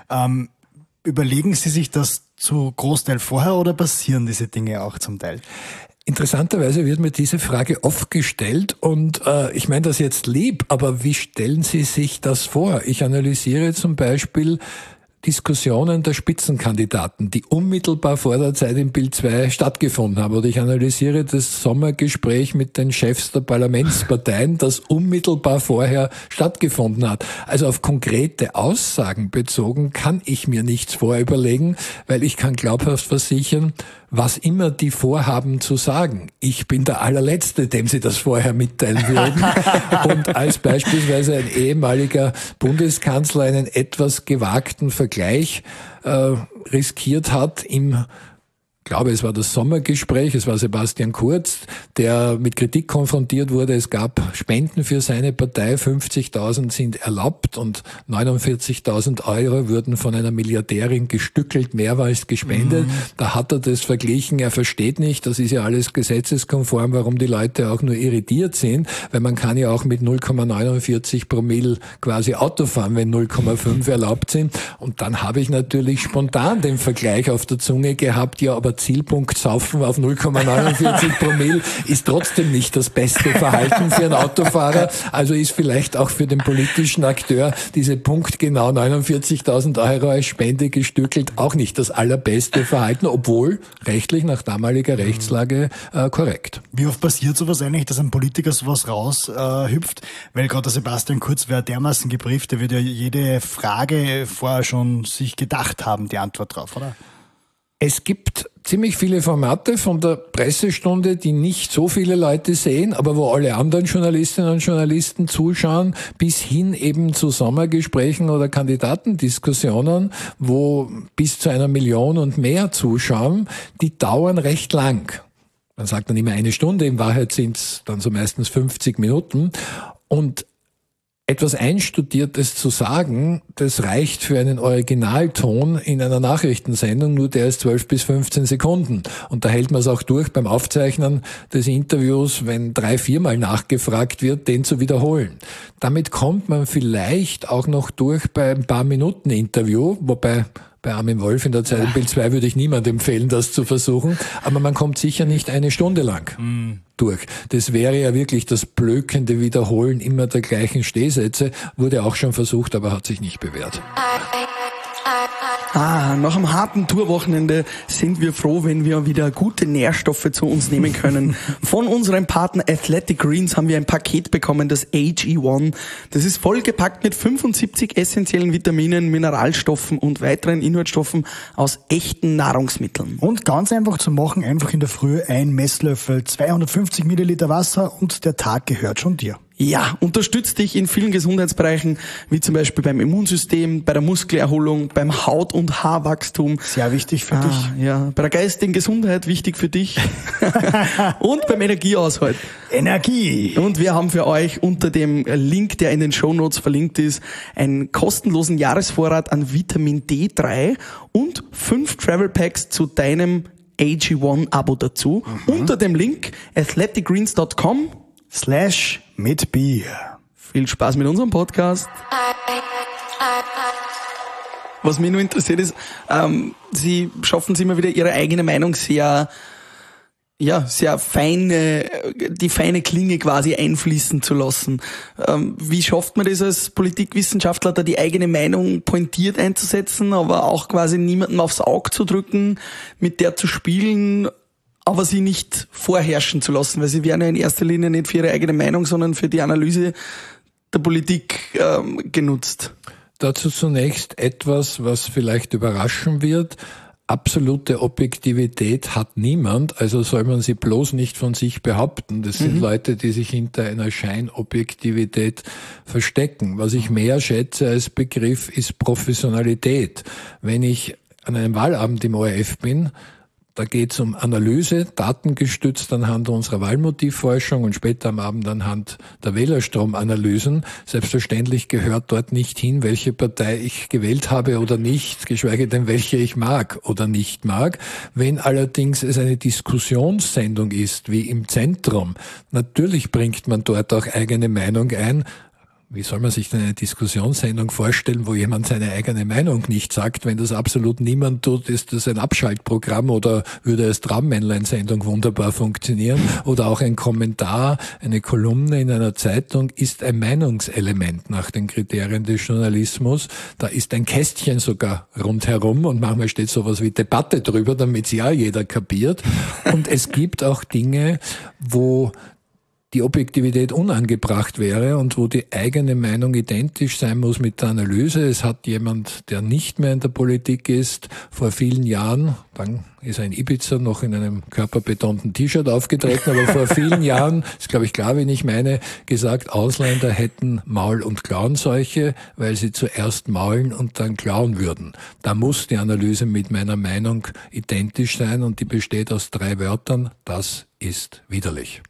Speaker 3: Überlegen Sie sich das zu Großteil vorher oder passieren diese Dinge auch zum Teil?
Speaker 1: Interessanterweise wird mir diese Frage oft gestellt und ich meine das jetzt lieb, aber wie stellen Sie sich das vor? Ich analysiere zum Beispiel Diskussionen der Spitzenkandidaten, die unmittelbar vor der Zeit in Bild 2 stattgefunden haben. Oder ich analysiere das Sommergespräch mit den Chefs der Parlamentsparteien, das unmittelbar vorher stattgefunden hat. Also auf konkrete Aussagen bezogen kann ich mir nichts vorüberlegen, weil ich kann glaubhaft versichern, was immer die vorhaben zu sagen. Ich bin der Allerletzte, dem sie das vorher mitteilen würden. Und als beispielsweise ein ehemaliger Bundeskanzler einen etwas gewagten Vergleich riskiert hat ich glaube, es war das Sommergespräch, es war Sebastian Kurz, der mit Kritik konfrontiert wurde. Es gab Spenden für seine Partei, 50.000 sind erlaubt und 49.000 Euro wurden von einer Milliardärin gestückelt, mehrmals gespendet. Da hat er das verglichen, er versteht nicht, das ist ja alles gesetzeskonform, warum die Leute auch nur irritiert sind, weil man kann ja auch mit 0,49 Promille quasi Auto fahren, wenn 0,5 erlaubt sind. Und dann habe ich natürlich spontan den Vergleich auf der Zunge gehabt, ja, aber Zielpunkt saufen auf 0,49 Promille ist trotzdem nicht das beste Verhalten für einen Autofahrer. Also ist vielleicht auch für den politischen Akteur diese punktgenau 49.000 € als Spende gestückelt auch nicht das allerbeste Verhalten, obwohl rechtlich nach damaliger Rechtslage korrekt.
Speaker 3: Wie oft passiert sowas eigentlich, dass ein Politiker sowas raushüpft? Weil gerade der Sebastian Kurz wäre dermaßen gebrieft, der wird ja jede Frage vorher schon sich gedacht haben, die Antwort drauf, oder?
Speaker 1: Es gibt ziemlich viele Formate von der Pressestunde, die nicht so viele Leute sehen, aber wo alle anderen Journalistinnen und Journalisten zuschauen, bis hin eben zu Sommergesprächen oder Kandidatendiskussionen, wo bis zu 1 Million und mehr zuschauen, die dauern recht lang. Man sagt dann immer 1 Stunde, in Wahrheit sind es dann so meistens 50 Minuten. Und etwas Einstudiertes zu sagen, das reicht für einen Originalton in einer Nachrichtensendung, nur der ist 12 bis 15 Sekunden. Und da hält man es auch durch beim Aufzeichnen des Interviews, wenn 3-4 Mal nachgefragt wird, den zu wiederholen. Damit kommt man vielleicht auch noch durch bei ein paar Minuten Interview, wobei bei Armin Wolf in der Zeit im Bild 2 würde ich niemandem empfehlen, das zu versuchen. Aber man kommt sicher nicht 1 Stunde lang durch. Das wäre ja wirklich das blökende Wiederholen immer der gleichen Stehsätze. Wurde auch schon versucht, aber hat sich nicht bewährt.
Speaker 4: Nach einem harten Tourwochenende sind wir froh, wenn wir wieder gute Nährstoffe zu uns nehmen können. Von unserem Partner Athletic Greens haben wir ein Paket bekommen, das AG1. Das ist vollgepackt mit 75 essentiellen Vitaminen, Mineralstoffen und weiteren Inhaltsstoffen aus echten Nahrungsmitteln.
Speaker 3: Und ganz einfach zu machen, einfach in der Früh 1 Messlöffel, 250 Milliliter Wasser und der Tag gehört schon dir.
Speaker 4: Ja, unterstützt dich in vielen Gesundheitsbereichen, wie zum Beispiel beim Immunsystem, bei der Muskelerholung, beim Haut- und Haarwachstum.
Speaker 3: Sehr wichtig für dich.
Speaker 4: Ja, bei der geistigen Gesundheit wichtig für dich. Und beim Energiehaushalt.
Speaker 3: Energie.
Speaker 4: Und wir haben für euch unter dem Link, der in den Shownotes verlinkt ist, einen kostenlosen Jahresvorrat an Vitamin D3 und 5 Travel Packs zu deinem AG1-Abo dazu. Unter dem Link athleticgreens.com/mit Bier. Viel Spaß mit unserem Podcast. Was mich nur interessiert ist, Sie schaffen es immer wieder, Ihre eigene Meinung sehr feine, die feine Klinge quasi einfließen zu lassen. Wie schafft man das als Politikwissenschaftler, da die eigene Meinung pointiert einzusetzen, aber auch quasi niemandem aufs Auge zu drücken, mit der zu spielen, aber sie nicht vorherrschen zu lassen, weil sie werden ja in erster Linie nicht für ihre eigene Meinung, sondern für die Analyse der Politik genutzt.
Speaker 1: Dazu zunächst etwas, was vielleicht überraschen wird. Absolute Objektivität hat niemand, also soll man sie bloß nicht von sich behaupten. Das sind Leute, die sich hinter einer Scheinobjektivität verstecken. Was ich mehr schätze als Begriff ist Professionalität. Wenn ich an einem Wahlabend im ORF bin, da geht es um Analyse, datengestützt anhand unserer Wahlmotivforschung und später am Abend anhand der Wählerstromanalysen. Selbstverständlich gehört dort nicht hin, welche Partei ich gewählt habe oder nicht, geschweige denn welche ich mag oder nicht mag. Wenn allerdings es eine Diskussionssendung ist, wie im Zentrum, natürlich bringt man dort auch eigene Meinung ein. Wie soll man sich denn eine Diskussionssendung vorstellen, wo jemand seine eigene Meinung nicht sagt? Wenn das absolut niemand tut, ist das ein Abschaltprogramm oder würde als Traummännlein-Sendung wunderbar funktionieren. Oder auch ein Kommentar, eine Kolumne in einer Zeitung ist ein Meinungselement nach den Kriterien des Journalismus. Da ist ein Kästchen sogar rundherum und manchmal steht sowas wie Debatte drüber, damit es ja jeder kapiert. Und es gibt auch Dinge, wo die Objektivität unangebracht wäre und wo die eigene Meinung identisch sein muss mit der Analyse. Es hat jemand, der nicht mehr in der Politik ist, vor vielen Jahren, dann ist er in Ibiza noch in einem körperbetonten T-Shirt aufgetreten, aber vor vielen Jahren, ist glaube ich klar, wen ich meine, gesagt, Ausländer hätten Maul- und Klauenseuche, weil sie zuerst maulen und dann klauen würden. Da muss die Analyse mit meiner Meinung identisch sein und die besteht aus 3 Wörtern. Das ist widerlich.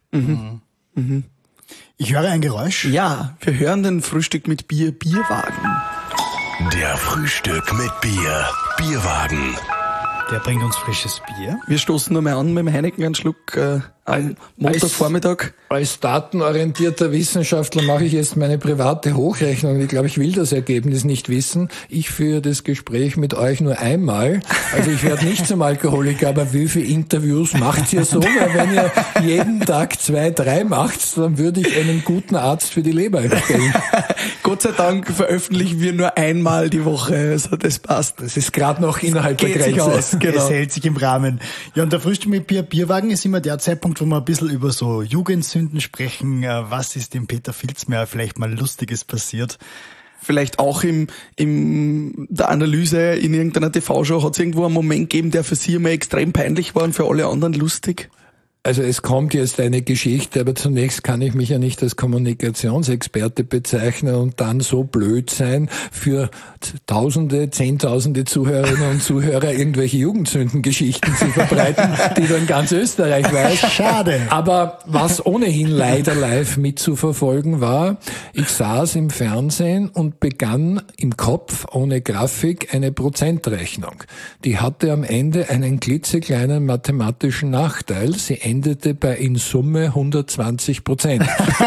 Speaker 3: Ich höre ein Geräusch.
Speaker 4: Ja, wir hören den Frühstück mit Bier, Bierwagen.
Speaker 2: Der Frühstück mit Bier, Bierwagen.
Speaker 3: Der bringt uns frisches Bier.
Speaker 4: Wir stoßen nur mal an mit dem Heineken einen Schluck am Montagvormittag.
Speaker 1: Als datenorientierter Wissenschaftler mache ich jetzt meine private Hochrechnung. Ich glaube, ich will das Ergebnis nicht wissen. Ich führe das Gespräch mit euch nur einmal. Also ich werde nicht zum Alkoholiker, aber wie viele Interviews macht ihr so? Weil wenn ihr jeden Tag 2, 3 macht, dann würde ich einen guten Arzt für die Leber empfehlen.
Speaker 4: Gott sei Dank veröffentlichen wir nur einmal die Woche. Also das passt.
Speaker 1: Das ist gerade noch innerhalb der
Speaker 4: Geht sich
Speaker 1: Grenze.
Speaker 4: aus. Genau.
Speaker 3: Es hält sich im Rahmen. Ja, und der Frühstück mit Bier, Bierwagen ist immer der Zeitpunkt, wo wir ein bisschen über so Jugendsünden sprechen. Was ist dem Peter Filzmeier vielleicht mal Lustiges passiert?
Speaker 4: Vielleicht auch in der Analyse in irgendeiner TV-Show hat es irgendwo einen Moment gegeben, der für Sie immer extrem peinlich war und für alle anderen lustig?
Speaker 1: Also es kommt jetzt eine Geschichte, aber zunächst kann ich mich ja nicht als Kommunikationsexperte bezeichnen und dann so blöd sein, für Tausende, Zehntausende Zuhörerinnen und Zuhörer irgendwelche Jugendsündengeschichten zu verbreiten, die dann ganz Österreich weiß.
Speaker 3: Schade.
Speaker 1: Aber was ohnehin leider live mitzuverfolgen war, ich saß im Fernsehen und begann im Kopf ohne Grafik eine Prozentrechnung. Die hatte am Ende einen klitzekleinen mathematischen Nachteil. Sie endete bei in Summe 120%.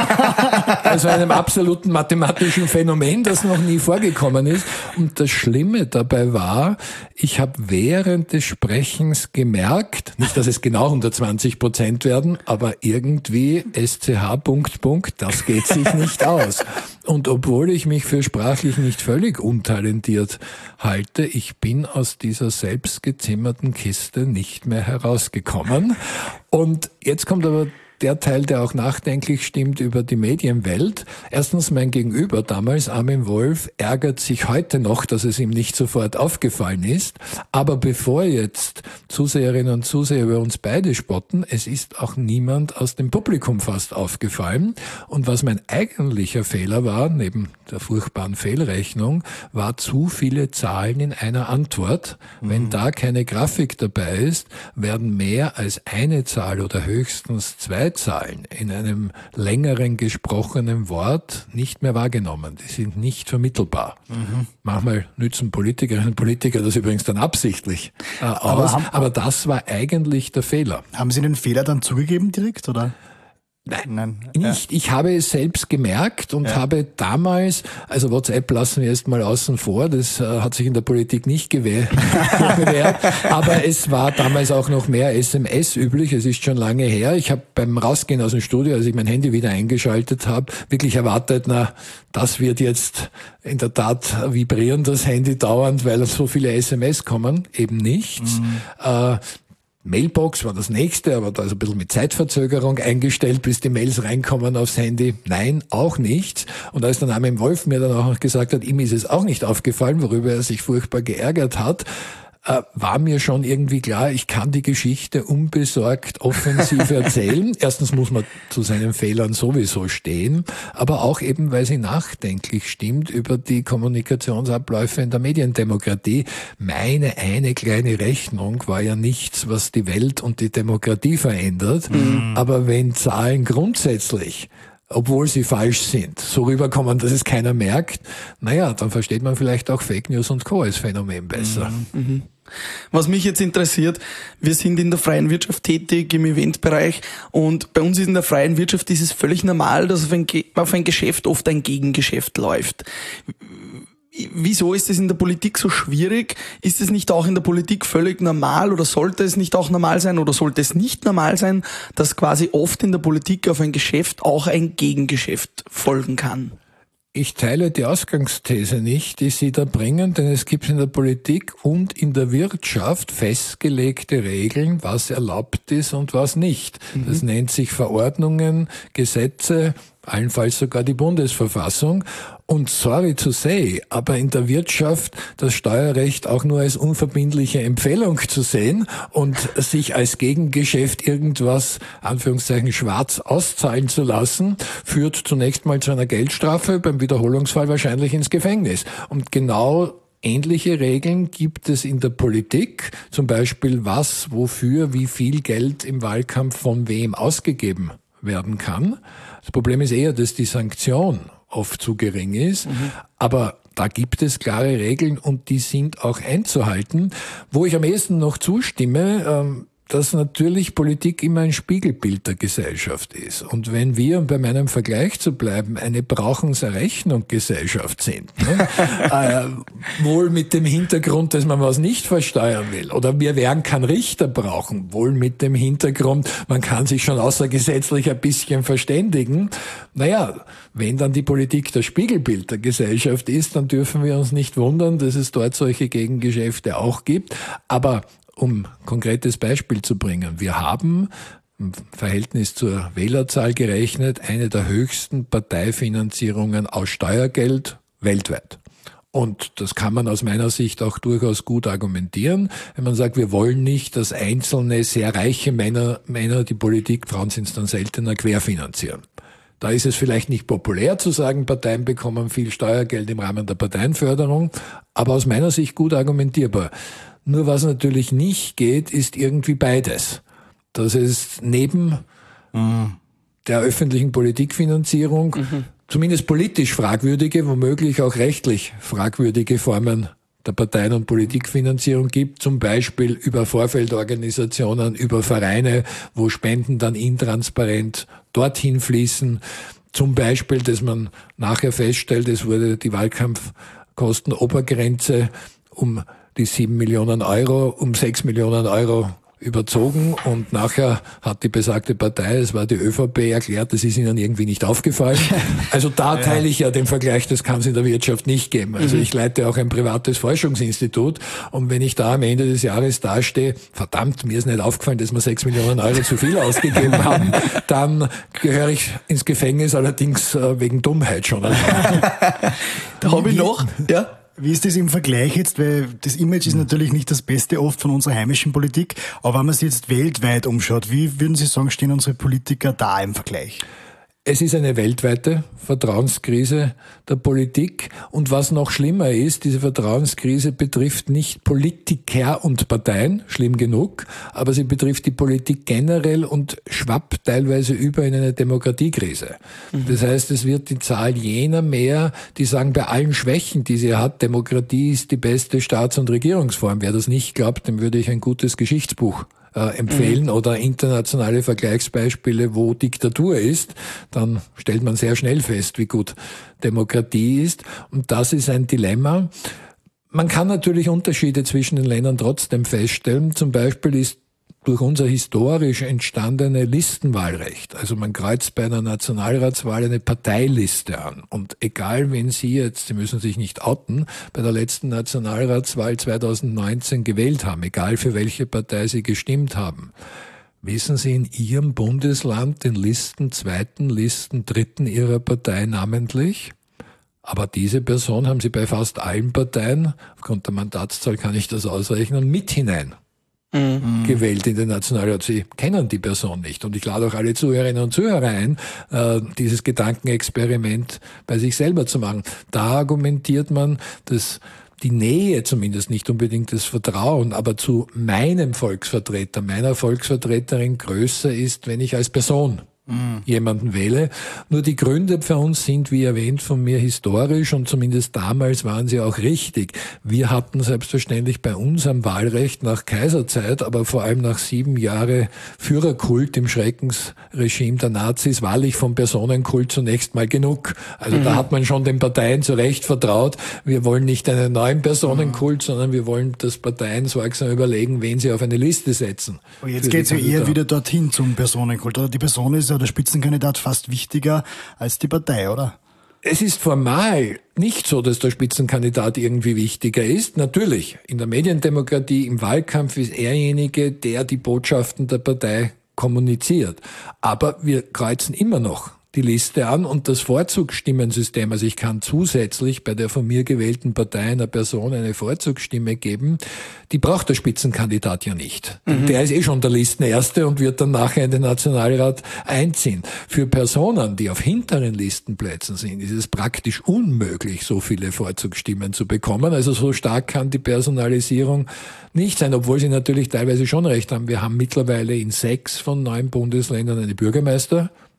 Speaker 1: Also einem absoluten mathematischen Phänomen, das noch nie vorgekommen ist. Und das Schlimme dabei war, ich habe während des Sprechens gemerkt, nicht, dass es genau 120% werden, aber irgendwie SCH ... das geht sich nicht aus. Und obwohl ich mich für sprachlich nicht völlig untalentiert halte, ich bin aus dieser selbstgezimmerten Kiste nicht mehr herausgekommen. Und jetzt kommt aber der Teil, der auch nachdenklich stimmt über die Medienwelt. Erstens, mein Gegenüber damals, Armin Wolf, ärgert sich heute noch, dass es ihm nicht sofort aufgefallen ist. Aber bevor jetzt Zuseherinnen und Zuseher über uns beide spotten, es ist auch niemand aus dem Publikum fast aufgefallen. Und was mein eigentlicher Fehler war, neben der furchtbaren Fehlrechnung, war zu viele Zahlen in einer Antwort. Wenn da keine Grafik dabei ist, werden mehr als eine Zahl oder höchstens 2 Zahlen in einem längeren gesprochenen Wort nicht mehr wahrgenommen. Die sind nicht vermittelbar. Manchmal nützen Politikerinnen und Politiker das übrigens dann absichtlich aus. Aber das war eigentlich der Fehler.
Speaker 3: Haben Sie den Fehler dann zugegeben direkt, oder?
Speaker 1: Nein. Nicht. Ich habe es selbst gemerkt und habe damals, also WhatsApp lassen wir erst mal außen vor, das hat sich in der Politik nicht bewährt, aber es war damals auch noch mehr SMS üblich, es ist schon lange her. Ich habe beim Rausgehen aus dem Studio, als ich mein Handy wieder eingeschaltet habe, wirklich erwartet, das wird jetzt in der Tat vibrieren, das Handy dauernd, weil so viele SMS kommen, eben nichts. Mailbox war das nächste, aber da ist ein bisschen mit Zeitverzögerung eingestellt, bis die Mails reinkommen aufs Handy. Nein, auch nichts. Und als dann Armin Wolf mir dann auch noch gesagt hat, ihm ist es auch nicht aufgefallen, worüber er sich furchtbar geärgert hat, war mir schon irgendwie klar, ich kann die Geschichte unbesorgt offensiv erzählen. Erstens muss man zu seinen Fehlern sowieso stehen, aber auch eben, weil sie nachdenklich stimmt über die Kommunikationsabläufe in der Mediendemokratie. Meine eine kleine Rechnung war ja nichts, was die Welt und die Demokratie verändert. Aber wenn Zahlen grundsätzlich, obwohl sie falsch sind, so rüberkommen, dass es keiner merkt, dann versteht man vielleicht auch Fake News und Co. als Phänomen besser.
Speaker 4: Was mich jetzt interessiert, wir sind in der freien Wirtschaft tätig, im Eventbereich, und bei uns in der freien Wirtschaft ist es völlig normal, dass auf ein Geschäft oft ein Gegengeschäft läuft. Wieso ist es in der Politik so schwierig? Ist es nicht auch in der Politik völlig normal, oder sollte es nicht auch normal sein, oder sollte es nicht normal sein, dass quasi oft in der Politik auf ein Geschäft auch ein Gegengeschäft folgen kann?
Speaker 1: Ich teile die Ausgangsthese nicht, die Sie da bringen, denn es gibt in der Politik und in der Wirtschaft festgelegte Regeln, was erlaubt ist und was nicht. Das nennt sich Verordnungen, Gesetze, allenfalls sogar die Bundesverfassung. Und sorry to say, aber in der Wirtschaft das Steuerrecht auch nur als unverbindliche Empfehlung zu sehen und sich als Gegengeschäft irgendwas, Anführungszeichen, schwarz auszahlen zu lassen, führt zunächst mal zu einer Geldstrafe, beim Wiederholungsfall wahrscheinlich ins Gefängnis. Und genau ähnliche Regeln gibt es in der Politik, zum Beispiel was, wofür, wie viel Geld im Wahlkampf von wem ausgegeben werden kann. Das Problem ist eher, dass die Sanktion oft zu gering ist. Aber Da gibt es klare Regeln und die sind auch einzuhalten. Wo ich am ehesten noch zustimme, dass natürlich Politik immer ein Spiegelbild der Gesellschaft ist. Und wenn wir, um bei meinem Vergleich zu bleiben, eine Brauchens-Errechnung-Gesellschaft sind, ne? Wohl mit dem Hintergrund, dass man was nicht versteuern will, oder wir werden keinen Richter brauchen, wohl mit dem Hintergrund, man kann sich schon außergesetzlich ein bisschen verständigen. Naja, wenn dann die Politik das Spiegelbild der Gesellschaft ist, dann dürfen wir uns nicht wundern, dass es dort solche Gegengeschäfte auch gibt. Aber um konkretes Beispiel zu bringen, wir haben im Verhältnis zur Wählerzahl gerechnet eine der höchsten Parteifinanzierungen aus Steuergeld weltweit. Und das kann man aus meiner Sicht auch durchaus gut argumentieren, wenn man sagt, wir wollen nicht, dass einzelne sehr reiche Männer die Politik, Frauen sind es dann seltener, querfinanzieren. Da ist es vielleicht nicht populär zu sagen, Parteien bekommen viel Steuergeld im Rahmen der Parteienförderung, aber aus meiner Sicht gut argumentierbar. Nur was natürlich nicht geht, ist irgendwie beides. Dass es neben der öffentlichen Politikfinanzierung zumindest politisch fragwürdige, womöglich auch rechtlich fragwürdige Formen der Parteien- und Politikfinanzierung gibt, zum Beispiel über Vorfeldorganisationen, über Vereine, wo Spenden dann intransparent dorthin fließen. Zum Beispiel, dass man nachher feststellt, es wurde die Wahlkampfkostenobergrenze um die 7 Millionen Euro, um 6 Millionen Euro überzogen und nachher hat die besagte Partei, es war die ÖVP, erklärt, das ist ihnen irgendwie nicht aufgefallen. Also da teile ich ja den Vergleich, das kann es in der Wirtschaft nicht geben. Also ich leite auch ein privates Forschungsinstitut und wenn ich da am Ende des Jahres dastehe, verdammt, mir ist nicht aufgefallen, dass wir 6 Millionen Euro zu viel ausgegeben haben, dann gehöre ich ins Gefängnis, allerdings wegen Dummheit schon.
Speaker 4: Da habe ich noch, ja.
Speaker 3: Wie ist das im Vergleich jetzt? Weil das Image ist natürlich nicht das Beste oft von unserer heimischen Politik. Aber wenn man sich jetzt weltweit umschaut, wie würden Sie sagen, stehen unsere Politiker da im Vergleich?
Speaker 1: Es ist eine weltweite Vertrauenskrise der Politik. Und was noch schlimmer ist, diese Vertrauenskrise betrifft nicht Politiker und Parteien, schlimm genug, aber sie betrifft die Politik generell und schwappt teilweise über in eine Demokratiekrise. Das heißt, es wird die Zahl jener mehr, die sagen, bei allen Schwächen, die sie hat, Demokratie ist die beste Staats- und Regierungsform. Wer das nicht glaubt, dem würde ich ein gutes Geschichtsbuch empfehlen oder internationale Vergleichsbeispiele, wo Diktatur ist, dann stellt man sehr schnell fest, wie gut Demokratie ist. Und das ist ein Dilemma. Man kann natürlich Unterschiede zwischen den Ländern trotzdem feststellen. Zum Beispiel ist durch unser historisch entstandene Listenwahlrecht, also man kreuzt bei einer Nationalratswahl eine Parteiliste an. Und egal, wen Sie jetzt, Sie müssen sich nicht outen, bei der letzten Nationalratswahl 2019 gewählt haben, egal für welche Partei Sie gestimmt haben, wissen Sie in Ihrem Bundesland den Listen zweiten, Listen dritten Ihrer Partei namentlich? Aber diese Person haben Sie bei fast allen Parteien, aufgrund der Mandatszahl kann ich das ausrechnen, mit hinein gewählt in den Nationalrat. Sie kennen die Person nicht. Und ich lade auch alle Zuhörerinnen und Zuhörer ein, dieses Gedankenexperiment bei sich selber zu machen. Da argumentiert man, dass die Nähe zumindest, nicht unbedingt das Vertrauen, aber zu meinem Volksvertreter, meiner Volksvertreterin größer ist, wenn ich als Person jemanden wähle. Nur die Gründe für uns sind, wie erwähnt von mir, historisch und zumindest damals waren sie auch richtig. Wir hatten selbstverständlich bei unserem Wahlrecht nach Kaiserzeit, aber vor allem nach 7 Jahre Führerkult im Schreckensregime der Nazis, wahrlich vom Personenkult zunächst mal genug. Also da hat man schon den Parteien zu Recht vertraut. Wir wollen nicht einen neuen Personenkult, sondern wir wollen, dass Parteien sorgsam überlegen, wen sie auf eine Liste setzen.
Speaker 3: Aber jetzt geht es ja eher wieder dorthin zum Personenkult, oder? Die Person ist ja der Spitzenkandidat fast wichtiger als die Partei, oder?
Speaker 1: Es ist formal nicht so, dass der Spitzenkandidat irgendwie wichtiger ist. Natürlich, in der Mediendemokratie, im Wahlkampf ist erjenige, der die Botschaften der Partei kommuniziert. Aber wir kreuzen immer noch die Liste an und das Vorzugsstimmensystem, also ich kann zusätzlich bei der von mir gewählten Partei einer Person eine Vorzugsstimme geben, die braucht der Spitzenkandidat ja nicht. Der ist schon der Listenerste und wird dann nachher in den Nationalrat einziehen. Für Personen, die auf hinteren Listenplätzen sind, ist es praktisch unmöglich, so viele Vorzugsstimmen zu bekommen. Also so stark kann die Personalisierung nicht sein, obwohl sie natürlich teilweise schon recht haben. Wir haben mittlerweile in 6 von 9 Bundesländern eine Bürgermeister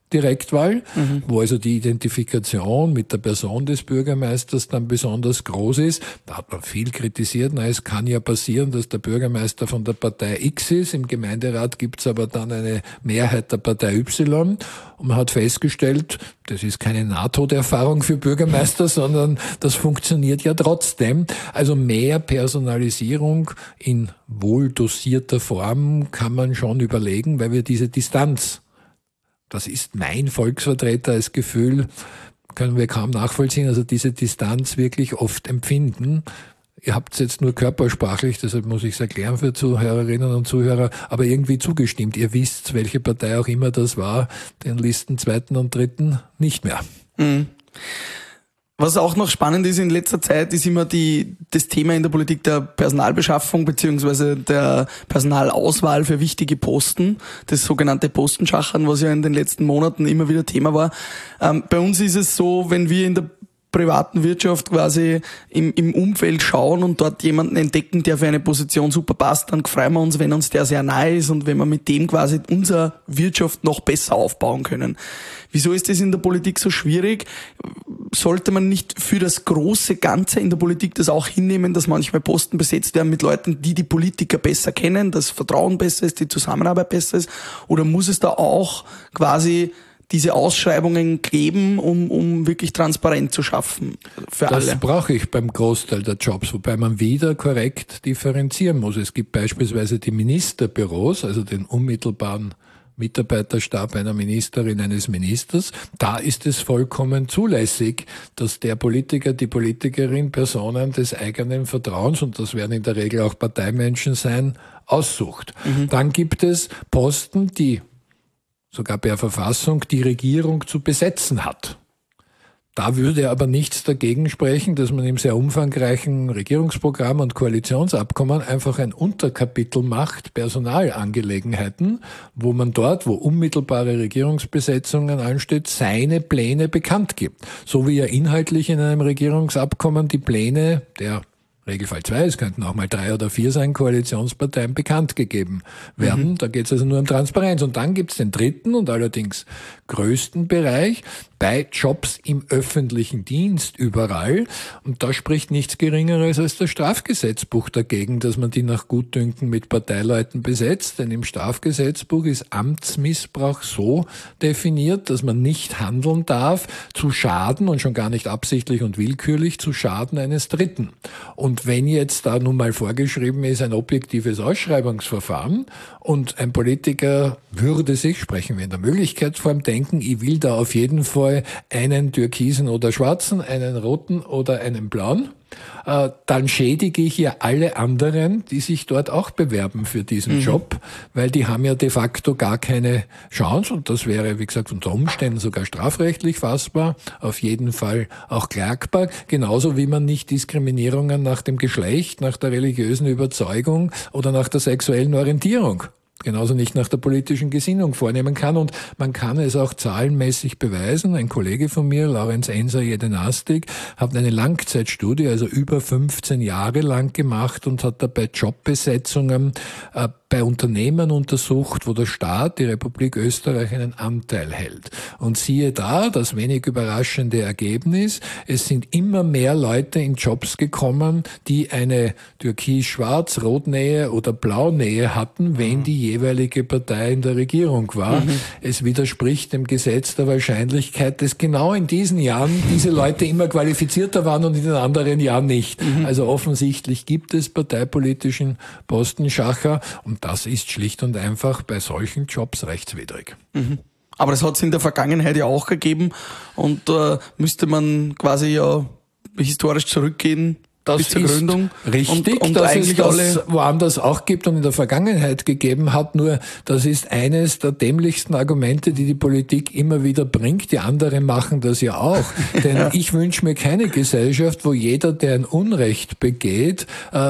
Speaker 1: Direktwahl, wo also die Identifikation mit der Person des Bürgermeisters dann besonders groß ist. Da hat man viel kritisiert. Na, es kann ja passieren, dass der Bürgermeister von der Partei X ist. Im Gemeinderat gibt's aber dann eine Mehrheit der Partei Y. Und man hat festgestellt, das ist keine Nahtoderfahrung für Bürgermeister, sondern das funktioniert ja trotzdem. Also mehr Personalisierung in wohl dosierter Form kann man schon überlegen, weil wir diese Distanz, das ist mein Volksvertreter als Gefühl, können wir kaum nachvollziehen, also diese Distanz wirklich oft empfinden. Ihr habt es jetzt nur körpersprachlich, deshalb muss ich es erklären für Zuhörerinnen und Zuhörer, aber irgendwie zugestimmt. Ihr wisst, welche Partei auch immer das war, den Listen 2. und 3. nicht mehr.
Speaker 4: Mhm. Was auch noch spannend ist in letzter Zeit, ist immer das Thema in der Politik der Personalbeschaffung beziehungsweise der Personalauswahl für wichtige Posten, das sogenannte Postenschachern, was ja in den letzten Monaten immer wieder Thema war. Bei uns ist es so, wenn wir in der privaten Wirtschaft quasi im Umfeld schauen und dort jemanden entdecken, der für eine Position super passt, dann freuen wir uns, wenn uns der sehr nahe ist und wenn wir mit dem quasi unsere Wirtschaft noch besser aufbauen können. Wieso ist das in der Politik so schwierig? Sollte man nicht für das große Ganze in der Politik das auch hinnehmen, dass manchmal Posten besetzt werden mit Leuten, die Politiker besser kennen, das Vertrauen besser ist, die Zusammenarbeit besser ist? Oder muss es da auch quasi diese Ausschreibungen geben, um wirklich Transparenz zu schaffen für alle?
Speaker 1: Das brauche ich beim Großteil der Jobs, wobei man wieder korrekt differenzieren muss. Es gibt beispielsweise die Ministerbüros, also den unmittelbaren Mitarbeiterstab einer Ministerin, eines Ministers. Da ist es vollkommen zulässig, dass der Politiker, die Politikerin Personen des eigenen Vertrauens, und das werden in der Regel auch Parteimenschen sein, aussucht. Dann gibt es Posten, die sogar per Verfassung die Regierung zu besetzen hat. Da würde aber nichts dagegen sprechen, dass man im sehr umfangreichen Regierungsprogramm und Koalitionsabkommen einfach ein Unterkapitel macht, Personalangelegenheiten, wo man dort, wo unmittelbare Regierungsbesetzungen ansteht, seine Pläne bekannt gibt. So wie ja inhaltlich in einem Regierungsabkommen die Pläne der Regelfall 2, es könnten auch mal 3 oder 4 sein, Koalitionsparteien bekannt gegeben werden. Da geht es also nur um Transparenz. Und dann gibt es den dritten und allerdings größten Bereich bei Jobs im öffentlichen Dienst überall. Und da spricht nichts Geringeres als das Strafgesetzbuch dagegen, dass man die nach Gutdünken mit Parteileuten besetzt. Denn im Strafgesetzbuch ist Amtsmissbrauch so definiert, dass man nicht handeln darf zu Schaden und schon gar nicht absichtlich und willkürlich zu Schaden eines Dritten. Und wenn jetzt da nun mal vorgeschrieben ist, ein objektives Ausschreibungsverfahren und ein Politiker würde sich, sprechen wir in der Möglichkeitsform, denken, ich will da auf jeden Fall einen türkisen oder schwarzen, einen roten oder einen blauen, dann schädige ich ja alle anderen, die sich dort auch bewerben für diesen Job, weil die haben ja de facto gar keine Chance und das wäre, wie gesagt, unter Umständen sogar strafrechtlich fassbar, auf jeden Fall auch klagbar, genauso wie man nicht Diskriminierungen nach dem Geschlecht, nach der religiösen Überzeugung oder nach der sexuellen Orientierung genauso nicht nach der politischen Gesinnung vornehmen kann. Und man kann es auch zahlenmäßig beweisen. Ein Kollege von mir, Laurenz Enser-Jedenastik, hat eine Langzeitstudie, also über 15 Jahre lang gemacht und hat dabei Jobbesetzungen bei Unternehmen untersucht, wo der Staat, die Republik Österreich, einen Anteil hält. Und siehe da, das wenig überraschende Ergebnis, es sind immer mehr Leute in Jobs gekommen, die eine Türkis-Schwarz-Rotnähe oder Blaunähe hatten, wenn die jeweilige Partei in der Regierung war. Es widerspricht dem Gesetz der Wahrscheinlichkeit, dass genau in diesen Jahren diese Leute immer qualifizierter waren und in den anderen Jahren nicht. Also offensichtlich gibt es parteipolitischen Postenschacher und das ist schlicht und einfach bei solchen Jobs rechtswidrig.
Speaker 4: Aber das hat es in der Vergangenheit ja auch gegeben und müsste man quasi ja historisch zurückgehen.
Speaker 1: Das
Speaker 4: bis zur Gründung.
Speaker 1: Richtig,
Speaker 4: und
Speaker 1: dass
Speaker 4: eigentlich
Speaker 1: es das woanders auch gibt und in der Vergangenheit gegeben hat, nur das ist eines der dämlichsten Argumente, die die Politik immer wieder bringt. Die anderen machen das ja auch. Denn ich wünsche mir keine Gesellschaft, wo jeder, der ein Unrecht begeht,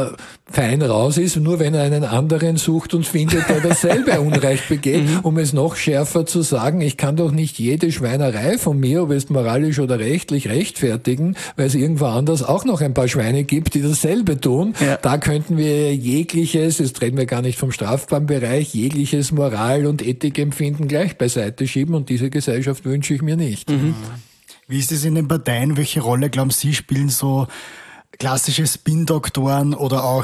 Speaker 1: fein raus ist, nur wenn er einen anderen sucht und findet, der dasselbe Unrecht begeht, um es noch schärfer zu sagen, ich kann doch nicht jede Schweinerei von mir, ob es moralisch oder rechtlich, rechtfertigen, weil es irgendwo anders auch noch ein paar Schweine gibt, die dasselbe tun.
Speaker 4: Ja.
Speaker 1: Da könnten wir jegliches, jetzt reden wir gar nicht vom strafbaren Bereich, jegliches Moral- und Ethikempfinden gleich beiseite schieben und diese Gesellschaft wünsche ich mir nicht.
Speaker 3: Wie ist es in den Parteien? Welche Rolle, glauben Sie, spielen so klassische Spin-Doktoren oder auch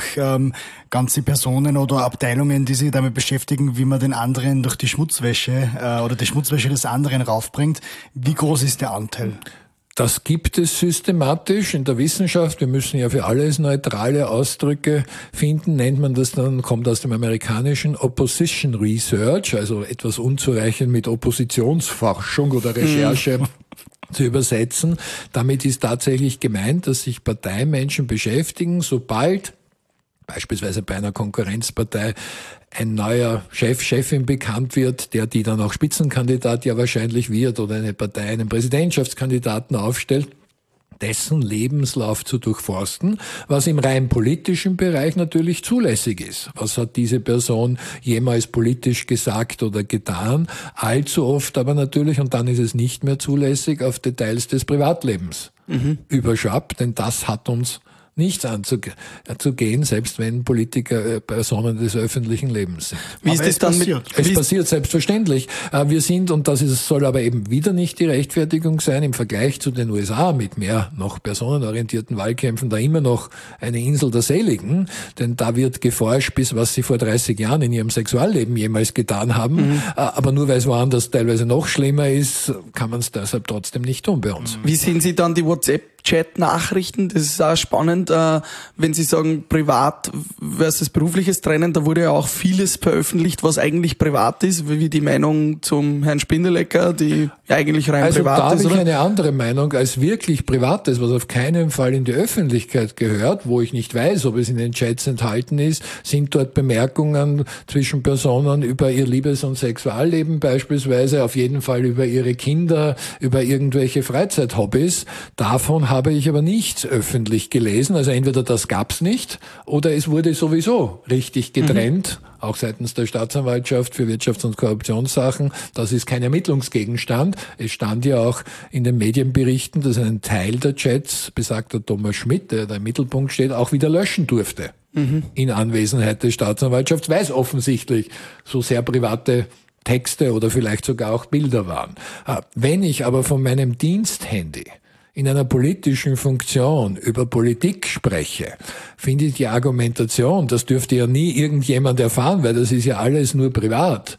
Speaker 3: ganze Personen oder Abteilungen, die sich damit beschäftigen, wie man den anderen durch die Schmutzwäsche oder die Schmutzwäsche des anderen raufbringt? Wie groß ist der Anteil?
Speaker 1: Das gibt es systematisch in der Wissenschaft. Wir müssen ja für alles neutrale Ausdrücke finden. Nennt man das dann, kommt aus dem amerikanischen Opposition Research, also etwas unzureichend mit Oppositionsforschung oder Recherche zu übersetzen. Damit ist tatsächlich gemeint, dass sich Parteimenschen beschäftigen, sobald beispielsweise bei einer Konkurrenzpartei ein neuer Chef, Chefin bekannt wird, der die dann auch Spitzenkandidat ja wahrscheinlich wird oder eine Partei einen Präsidentschaftskandidaten aufstellt, dessen Lebenslauf zu durchforsten, was im rein politischen Bereich natürlich zulässig ist. Was hat diese Person jemals politisch gesagt oder getan? Allzu oft aber natürlich, und dann ist es nicht mehr zulässig, auf Details des Privatlebens überschwappt, denn das hat uns nichts anzugehen, selbst wenn Politiker Personen des öffentlichen Lebens sind.
Speaker 4: Wie ist das dann
Speaker 3: passiert?
Speaker 1: Es passiert selbstverständlich. Wir sind, und soll aber eben wieder nicht die Rechtfertigung sein, im Vergleich zu den USA mit mehr noch personenorientierten Wahlkämpfen da immer noch eine Insel der Seligen, denn da wird geforscht, bis was sie vor 30 Jahren in ihrem Sexualleben jemals getan haben. Aber nur weil es woanders teilweise noch schlimmer ist, kann man es deshalb trotzdem nicht tun bei uns.
Speaker 4: Wie sehen Sie dann die WhatsApp-Chat-Nachrichten? Das ist auch spannend, wenn Sie sagen, privat versus berufliches trennen. Da wurde ja auch vieles veröffentlicht, was eigentlich privat ist, wie die Meinung zum Herrn Spindelecker, die ja eigentlich rein
Speaker 1: Also
Speaker 4: privat
Speaker 1: da habe
Speaker 4: ist,
Speaker 1: ich
Speaker 4: oder?
Speaker 1: eine andere Meinung als wirklich Privates, was auf keinen Fall in die Öffentlichkeit gehört, wo ich nicht weiß, ob es in den Chats enthalten ist, sind dort Bemerkungen zwischen Personen über ihr Liebes- und Sexualleben beispielsweise, auf jeden Fall über ihre Kinder, über irgendwelche Freizeithobbys. Davon habe ich aber nichts öffentlich gelesen. Also entweder das gab's nicht oder es wurde sowieso richtig getrennt, auch seitens der Staatsanwaltschaft für Wirtschafts- und Korruptionssachen. Das ist kein Ermittlungsgegenstand. Es stand ja auch in den Medienberichten, dass ein Teil der Chats, besagter Thomas Schmidt, der da im Mittelpunkt steht, auch wieder löschen durfte. In Anwesenheit der Staatsanwaltschaft, weil es offensichtlich so sehr private Texte oder vielleicht sogar auch Bilder waren. Wenn ich aber von meinem Diensthandy in einer politischen Funktion über Politik spreche, finde ich die Argumentation, das dürfte ja nie irgendjemand erfahren, weil das ist ja alles nur privat,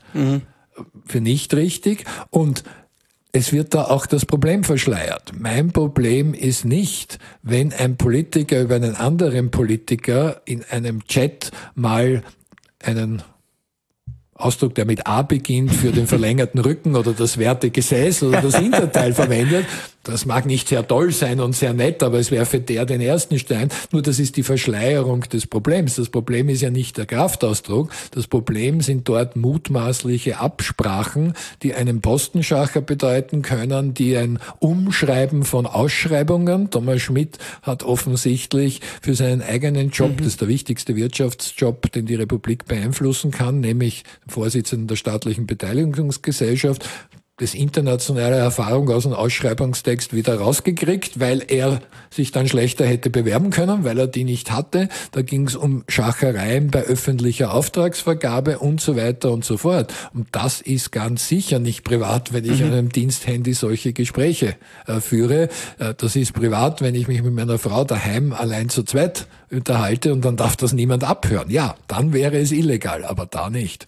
Speaker 1: für nicht richtig. Und es wird da auch das Problem verschleiert. Mein Problem ist nicht, wenn ein Politiker über einen anderen Politiker in einem Chat mal einen Ausdruck, der mit A beginnt, für den verlängerten Rücken oder das Wertegesäß oder das Hinterteil verwendet. Das mag nicht sehr toll sein und sehr nett, aber es werfe der den ersten Stein. Nur das ist die Verschleierung des Problems. Das Problem ist ja nicht der Kraftausdruck. Das Problem sind dort mutmaßliche Absprachen, die einen Postenschacher bedeuten können, die ein Umschreiben von Ausschreibungen. Thomas Schmidt hat offensichtlich für seinen eigenen Job, das ist der wichtigste Wirtschaftsjob, den die Republik beeinflussen kann, nämlich Vorsitzenden der staatlichen Beteiligungsgesellschaft, das internationale Erfahrung aus dem Ausschreibungstext wieder rausgekriegt, weil er sich dann schlechter hätte bewerben können, weil er die nicht hatte. Da ging es um Schachereien bei öffentlicher Auftragsvergabe und so weiter und so fort. Und das ist ganz sicher nicht privat, wenn ich an einem Diensthandy solche Gespräche führe. Das ist privat, wenn ich mich mit meiner Frau daheim allein zu zweit unterhalte und dann darf das niemand abhören. Ja, dann wäre es illegal, aber da nicht.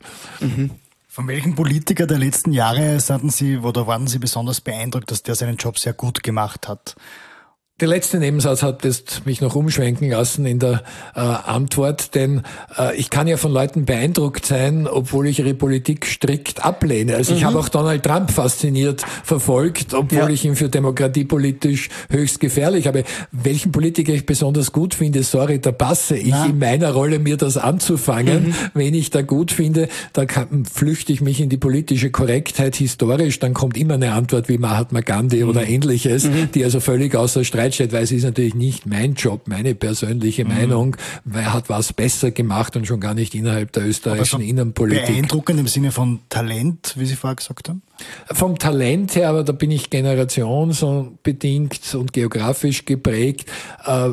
Speaker 3: Von welchem Politiker der letzten Jahre waren Sie besonders beeindruckt, dass der seinen Job sehr gut gemacht hat?
Speaker 1: Der letzte Nebensatz hat jetzt mich noch umschwenken lassen in der Antwort, denn ich kann ja von Leuten beeindruckt sein, obwohl ich ihre Politik strikt ablehne. Also ich habe auch Donald Trump fasziniert verfolgt, obwohl ich ihn für demokratiepolitisch höchst gefährlich habe. Welchen Politiker ich besonders gut finde, sorry, da passe ich in meiner Rolle, mir das anzufangen. Wenn ich da gut finde, da flüchte ich mich in die politische Korrektheit historisch, dann kommt immer eine Antwort wie Mahatma Gandhi oder ähnliches, die also völlig außer Streit steht, weil es ist natürlich nicht mein Job, meine persönliche Meinung, weil er hat was besser gemacht und schon gar nicht innerhalb der österreichischen Innenpolitik.
Speaker 3: Beeindruckend im Sinne von Talent, wie Sie vorher gesagt haben?
Speaker 1: Vom Talent her, aber da bin ich generationsbedingt und geografisch geprägt,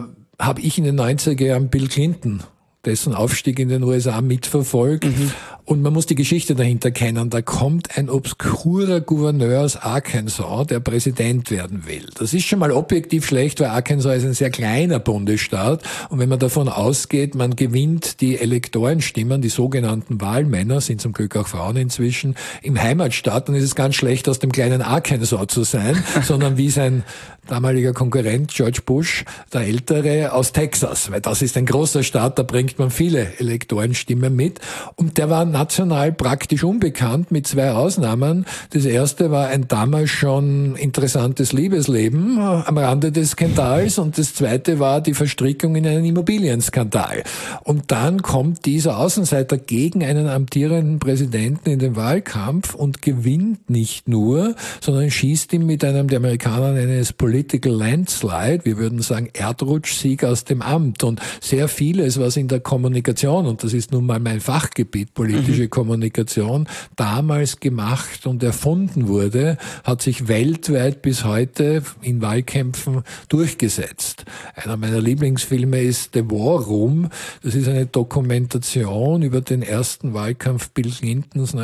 Speaker 1: habe ich in den 90er Jahren Bill Clinton, dessen Aufstieg in den USA mitverfolgt. Und man muss die Geschichte dahinter kennen. Da kommt ein obskurer Gouverneur aus Arkansas, der Präsident werden will. Das ist schon mal objektiv schlecht, weil Arkansas ist ein sehr kleiner Bundesstaat. Und wenn man davon ausgeht, man gewinnt die Elektorenstimmen, die sogenannten Wahlmänner, sind zum Glück auch Frauen inzwischen, im Heimatstaat, dann ist es ganz schlecht, aus dem kleinen Arkansas zu sein, sondern wie sein damaliger Konkurrent George Bush, der Ältere, aus Texas. Weil das ist ein großer Staat, da bringt man viele Elektorenstimmen mit. Und der war national praktisch unbekannt, mit 2 Ausnahmen. Das erste war ein damals schon interessantes Liebesleben am Rande des Skandals und das zweite war die Verstrickung in einen Immobilienskandal. Und dann kommt dieser Außenseiter gegen einen amtierenden Präsidenten in den Wahlkampf und gewinnt nicht nur, sondern schießt ihm mit einem, die Amerikaner nennen es Political Landslide, wir würden sagen Erdrutschsieg aus dem Amt. Und sehr vieles, was in der Kommunikation, und das ist nun mal mein Fachgebiet, politische Kommunikation, damals gemacht und erfunden wurde, hat sich weltweit bis heute in Wahlkämpfen durchgesetzt. Einer meiner Lieblingsfilme ist The War Room. Das ist eine Dokumentation über den ersten Wahlkampf Bill Clintons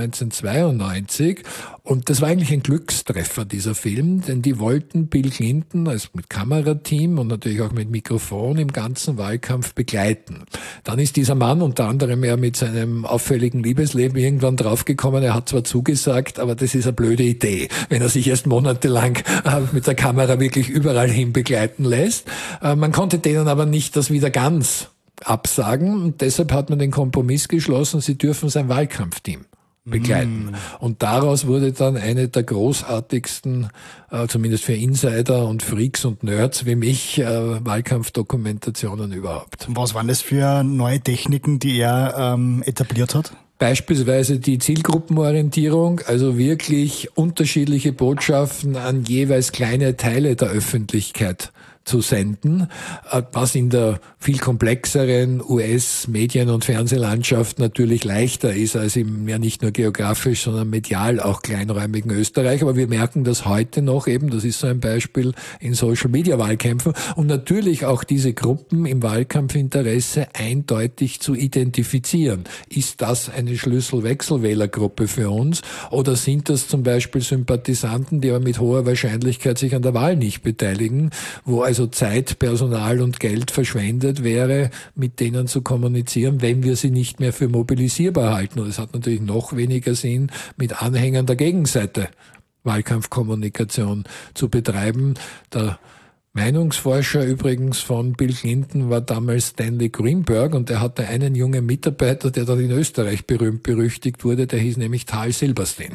Speaker 1: 1992. Und das war eigentlich ein Glückstreffer, dieser Film, denn die wollten Bill Clinton also mit Kamerateam und natürlich auch mit Mikrofon im ganzen Wahlkampf begleiten. Dann ist dieser Mann unter anderem ja mit seinem auffälligen Liebesleben irgendwann draufgekommen, er hat zwar zugesagt, aber das ist eine blöde Idee, wenn er sich erst monatelang mit der Kamera wirklich überall hin begleiten lässt. Man konnte denen aber nicht das wieder ganz absagen und deshalb hat man den Kompromiss geschlossen, sie dürfen sein Wahlkampfteam begleiten. Und daraus wurde dann eine der großartigsten, zumindest für Insider und Freaks und Nerds wie mich, Wahlkampfdokumentationen überhaupt.
Speaker 3: Was waren das für neue Techniken, die er etabliert hat?
Speaker 1: Beispielsweise die Zielgruppenorientierung, also wirklich unterschiedliche Botschaften an jeweils kleine Teile der Öffentlichkeit zu senden, was in der viel komplexeren US-Medien- und Fernsehlandschaft natürlich leichter ist als im ja nicht nur geografisch, sondern medial auch kleinräumigen Österreich. Aber wir merken das heute noch eben, das ist so ein Beispiel in Social-Media-Wahlkämpfen und natürlich auch diese Gruppen im Wahlkampfinteresse eindeutig zu identifizieren. Ist das eine Schlüssel-Wechselwählergruppe für uns oder sind das zum Beispiel Sympathisanten, die aber mit hoher Wahrscheinlichkeit sich an der Wahl nicht beteiligen, wo also Zeit, Personal und Geld verschwendet wäre, mit denen zu kommunizieren, wenn wir sie nicht mehr für mobilisierbar halten. Und es hat natürlich noch weniger Sinn, mit Anhängern der Gegenseite Wahlkampfkommunikation zu betreiben. Der Meinungsforscher übrigens von Bill Clinton war damals Stanley Greenberg und er hatte einen jungen Mitarbeiter, der dann in Österreich berühmt-berüchtigt wurde, der hieß nämlich Tal Silberstein.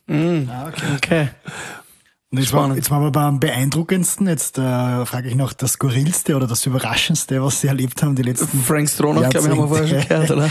Speaker 4: Okay.
Speaker 3: Und jetzt waren wir beim beeindruckendsten. Jetzt frage ich noch das Skurrilste oder das Überraschendste, was Sie erlebt haben die letzten
Speaker 4: Frank Stronach, glaube ich, haben wir vorher schon gehört, oder?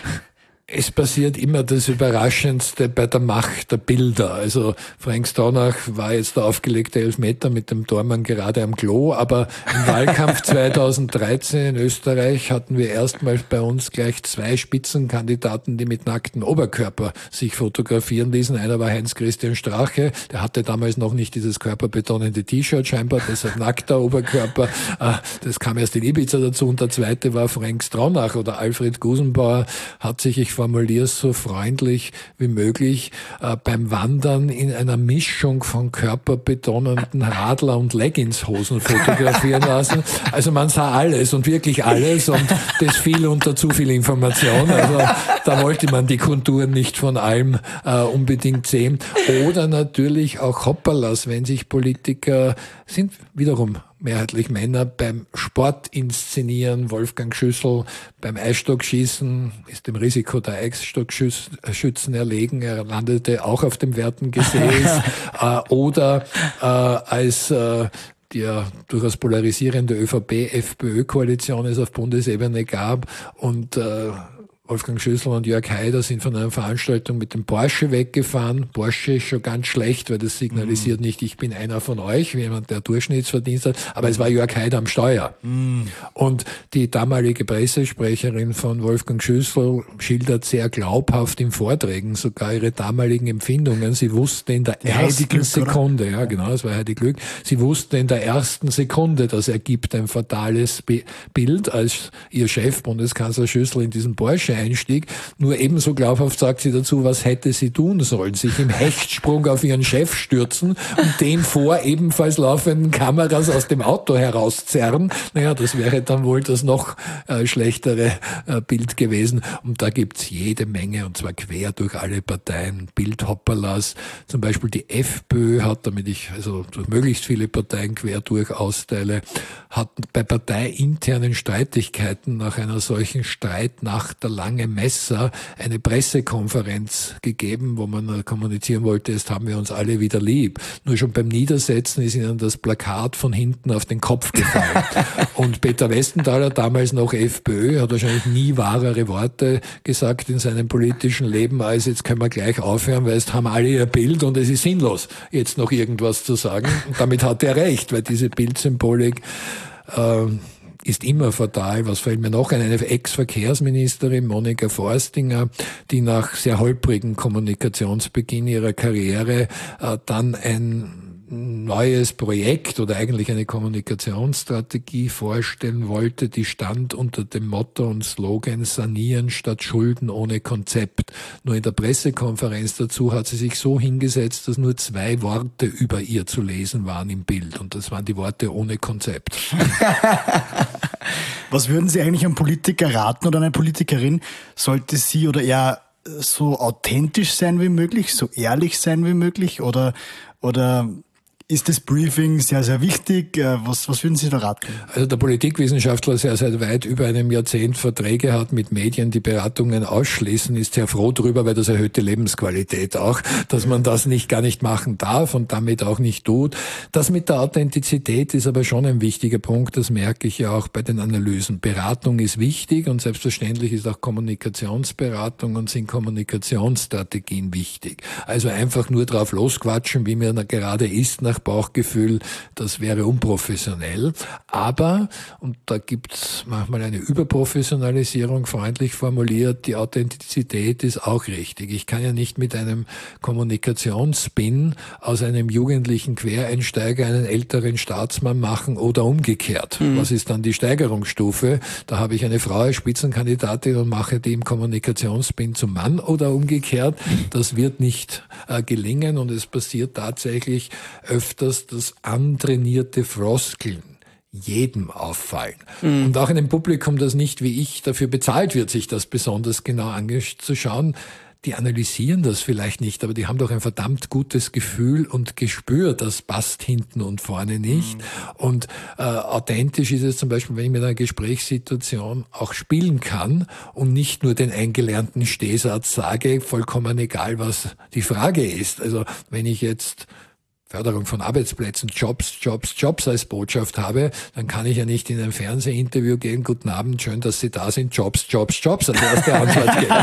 Speaker 1: Es passiert immer das Überraschendste bei der Macht der Bilder. Also Frank Stronach war jetzt der aufgelegte Elfmeter mit dem Tormann gerade am Klo, aber im Wahlkampf 2013 in Österreich hatten wir erstmals bei uns gleich 2 Spitzenkandidaten, die mit nacktem Oberkörper sich fotografieren ließen. Einer war Heinz-Christian Strache, der hatte damals noch nicht dieses körperbetonende T-Shirt scheinbar, deshalb nackter Oberkörper. Das kam erst in Ibiza dazu und der zweite war Frank Stronach oder Alfred Gusenbauer hat sich, ich formuliere es so freundlich wie möglich, beim Wandern in einer Mischung von körperbetonenden Radler- und Leggingshosen fotografieren lassen. Also man sah alles und wirklich alles und das fiel unter zu viel Information. Also da wollte man die Konturen nicht von allem unbedingt sehen. Oder natürlich auch Hopperlas, wenn sich Politiker, sind wiederum mehrheitlich Männer, beim Sport inszenieren, Wolfgang Schüssel beim Eisstockschießen ist dem Risiko der Eisstockschützen erlegen, er landete auch auf dem Wertengesäß, oder als die durchaus polarisierende ÖVP-FPÖ-Koalition es auf Bundesebene gab und Wolfgang Schüssel und Jörg Haider sind von einer Veranstaltung mit dem Porsche weggefahren. Porsche ist schon ganz schlecht, weil das signalisiert nicht, ich bin einer von euch, wie jemand, der Durchschnittsverdienst hat, aber es war Jörg Haider am Steuer. Und die damalige Pressesprecherin von Wolfgang Schüssel schildert sehr glaubhaft in Vorträgen sogar ihre damaligen Empfindungen. Sie wusste in der ersten Sekunde, ja genau, das war Heidi Glück, sie wusste in der ersten Sekunde, das ergibt ein fatales Bild, als ihr Chef, Bundeskanzler Schüssel, in diesen Porsche einstieg. Nur ebenso glaubhaft sagt sie dazu, was hätte sie tun sollen? Sich im Hechtsprung auf ihren Chef stürzen und den vor ebenfalls laufenden Kameras aus dem Auto herauszerren. Naja, das wäre dann wohl das noch schlechtere Bild gewesen. Und da gibt's jede Menge, und zwar quer durch alle Parteien, Bildhopperlas. Zum Beispiel die FPÖ hat, damit ich also durch möglichst viele Parteien quer durch austeile, hat bei parteiinternen Streitigkeiten nach einer solchen Streitnacht der Lange Messer eine Pressekonferenz gegeben, wo man kommunizieren wollte, jetzt haben wir uns alle wieder lieb. Nur schon beim Niedersetzen ist ihnen das Plakat von hinten auf den Kopf gefallen. Und Peter Westenthaler, damals noch FPÖ, hat wahrscheinlich nie wahrere Worte gesagt in seinem politischen Leben, als jetzt können wir gleich aufhören, weil jetzt haben alle ihr Bild und es ist sinnlos, jetzt noch irgendwas zu sagen. Und damit hat er recht, weil diese Bildsymbolik ist immer fatal. Was fällt mir noch ein? Eine Ex-Verkehrsministerin, Monika Forstinger, die nach sehr holprigen Kommunikationsbeginn ihrer Karriere dann ein neues Projekt oder eigentlich eine Kommunikationsstrategie vorstellen wollte, die stand unter dem Motto und Slogan Sanieren statt Schulden ohne Konzept. Nur in der Pressekonferenz dazu hat sie sich so hingesetzt, dass nur 2 Worte über ihr zu lesen waren im Bild. Und das waren die Worte ohne Konzept.
Speaker 3: Was würden Sie eigentlich einem Politiker raten oder einer Politikerin? Sollte sie oder er so authentisch sein wie möglich, so ehrlich sein wie möglich oder ist das Briefing sehr, sehr wichtig? Was würden Sie da raten?
Speaker 1: Also der Politikwissenschaftler, der seit weit über einem Jahrzehnt Verträge hat mit Medien, die Beratungen ausschließen, ist sehr froh drüber, weil das erhöht die Lebensqualität auch, dass man das gar nicht machen darf und damit auch nicht tut. Das mit der Authentizität ist aber schon ein wichtiger Punkt, das merke ich ja auch bei den Analysen. Beratung ist wichtig und selbstverständlich ist auch Kommunikationsberatung und sind Kommunikationsstrategien wichtig. Also einfach nur drauf losquatschen, wie mir gerade ist, nach Bauchgefühl, das wäre unprofessionell. Aber, und da gibt's manchmal eine Überprofessionalisierung, freundlich formuliert, die Authentizität ist auch richtig. Ich kann ja nicht mit einem Kommunikationsspin aus einem jugendlichen Quereinsteiger einen älteren Staatsmann machen oder umgekehrt. Was ist dann die Steigerungsstufe? Da habe ich eine Frau als Spitzenkandidatin und mache die im Kommunikationsspin zum Mann oder umgekehrt. Das wird nicht gelingen und es passiert tatsächlich öfters, dass antrainierte Floskeln jedem auffallen. Und auch einem Publikum, das nicht wie ich dafür bezahlt wird, sich das besonders genau anzuschauen, die analysieren das vielleicht nicht, aber die haben doch ein verdammt gutes Gefühl und Gespür, das passt hinten und vorne nicht. Und authentisch ist es zum Beispiel, wenn ich mit einer Gesprächssituation auch spielen kann und nicht nur den eingelernten Stehsatz sage, vollkommen egal, was die Frage ist. Also wenn ich jetzt Förderung von Arbeitsplätzen, Jobs als Botschaft habe, dann kann ich ja nicht in ein Fernsehinterview gehen, guten Abend, schön, dass Sie da sind, Jobs als erste Antwort geben.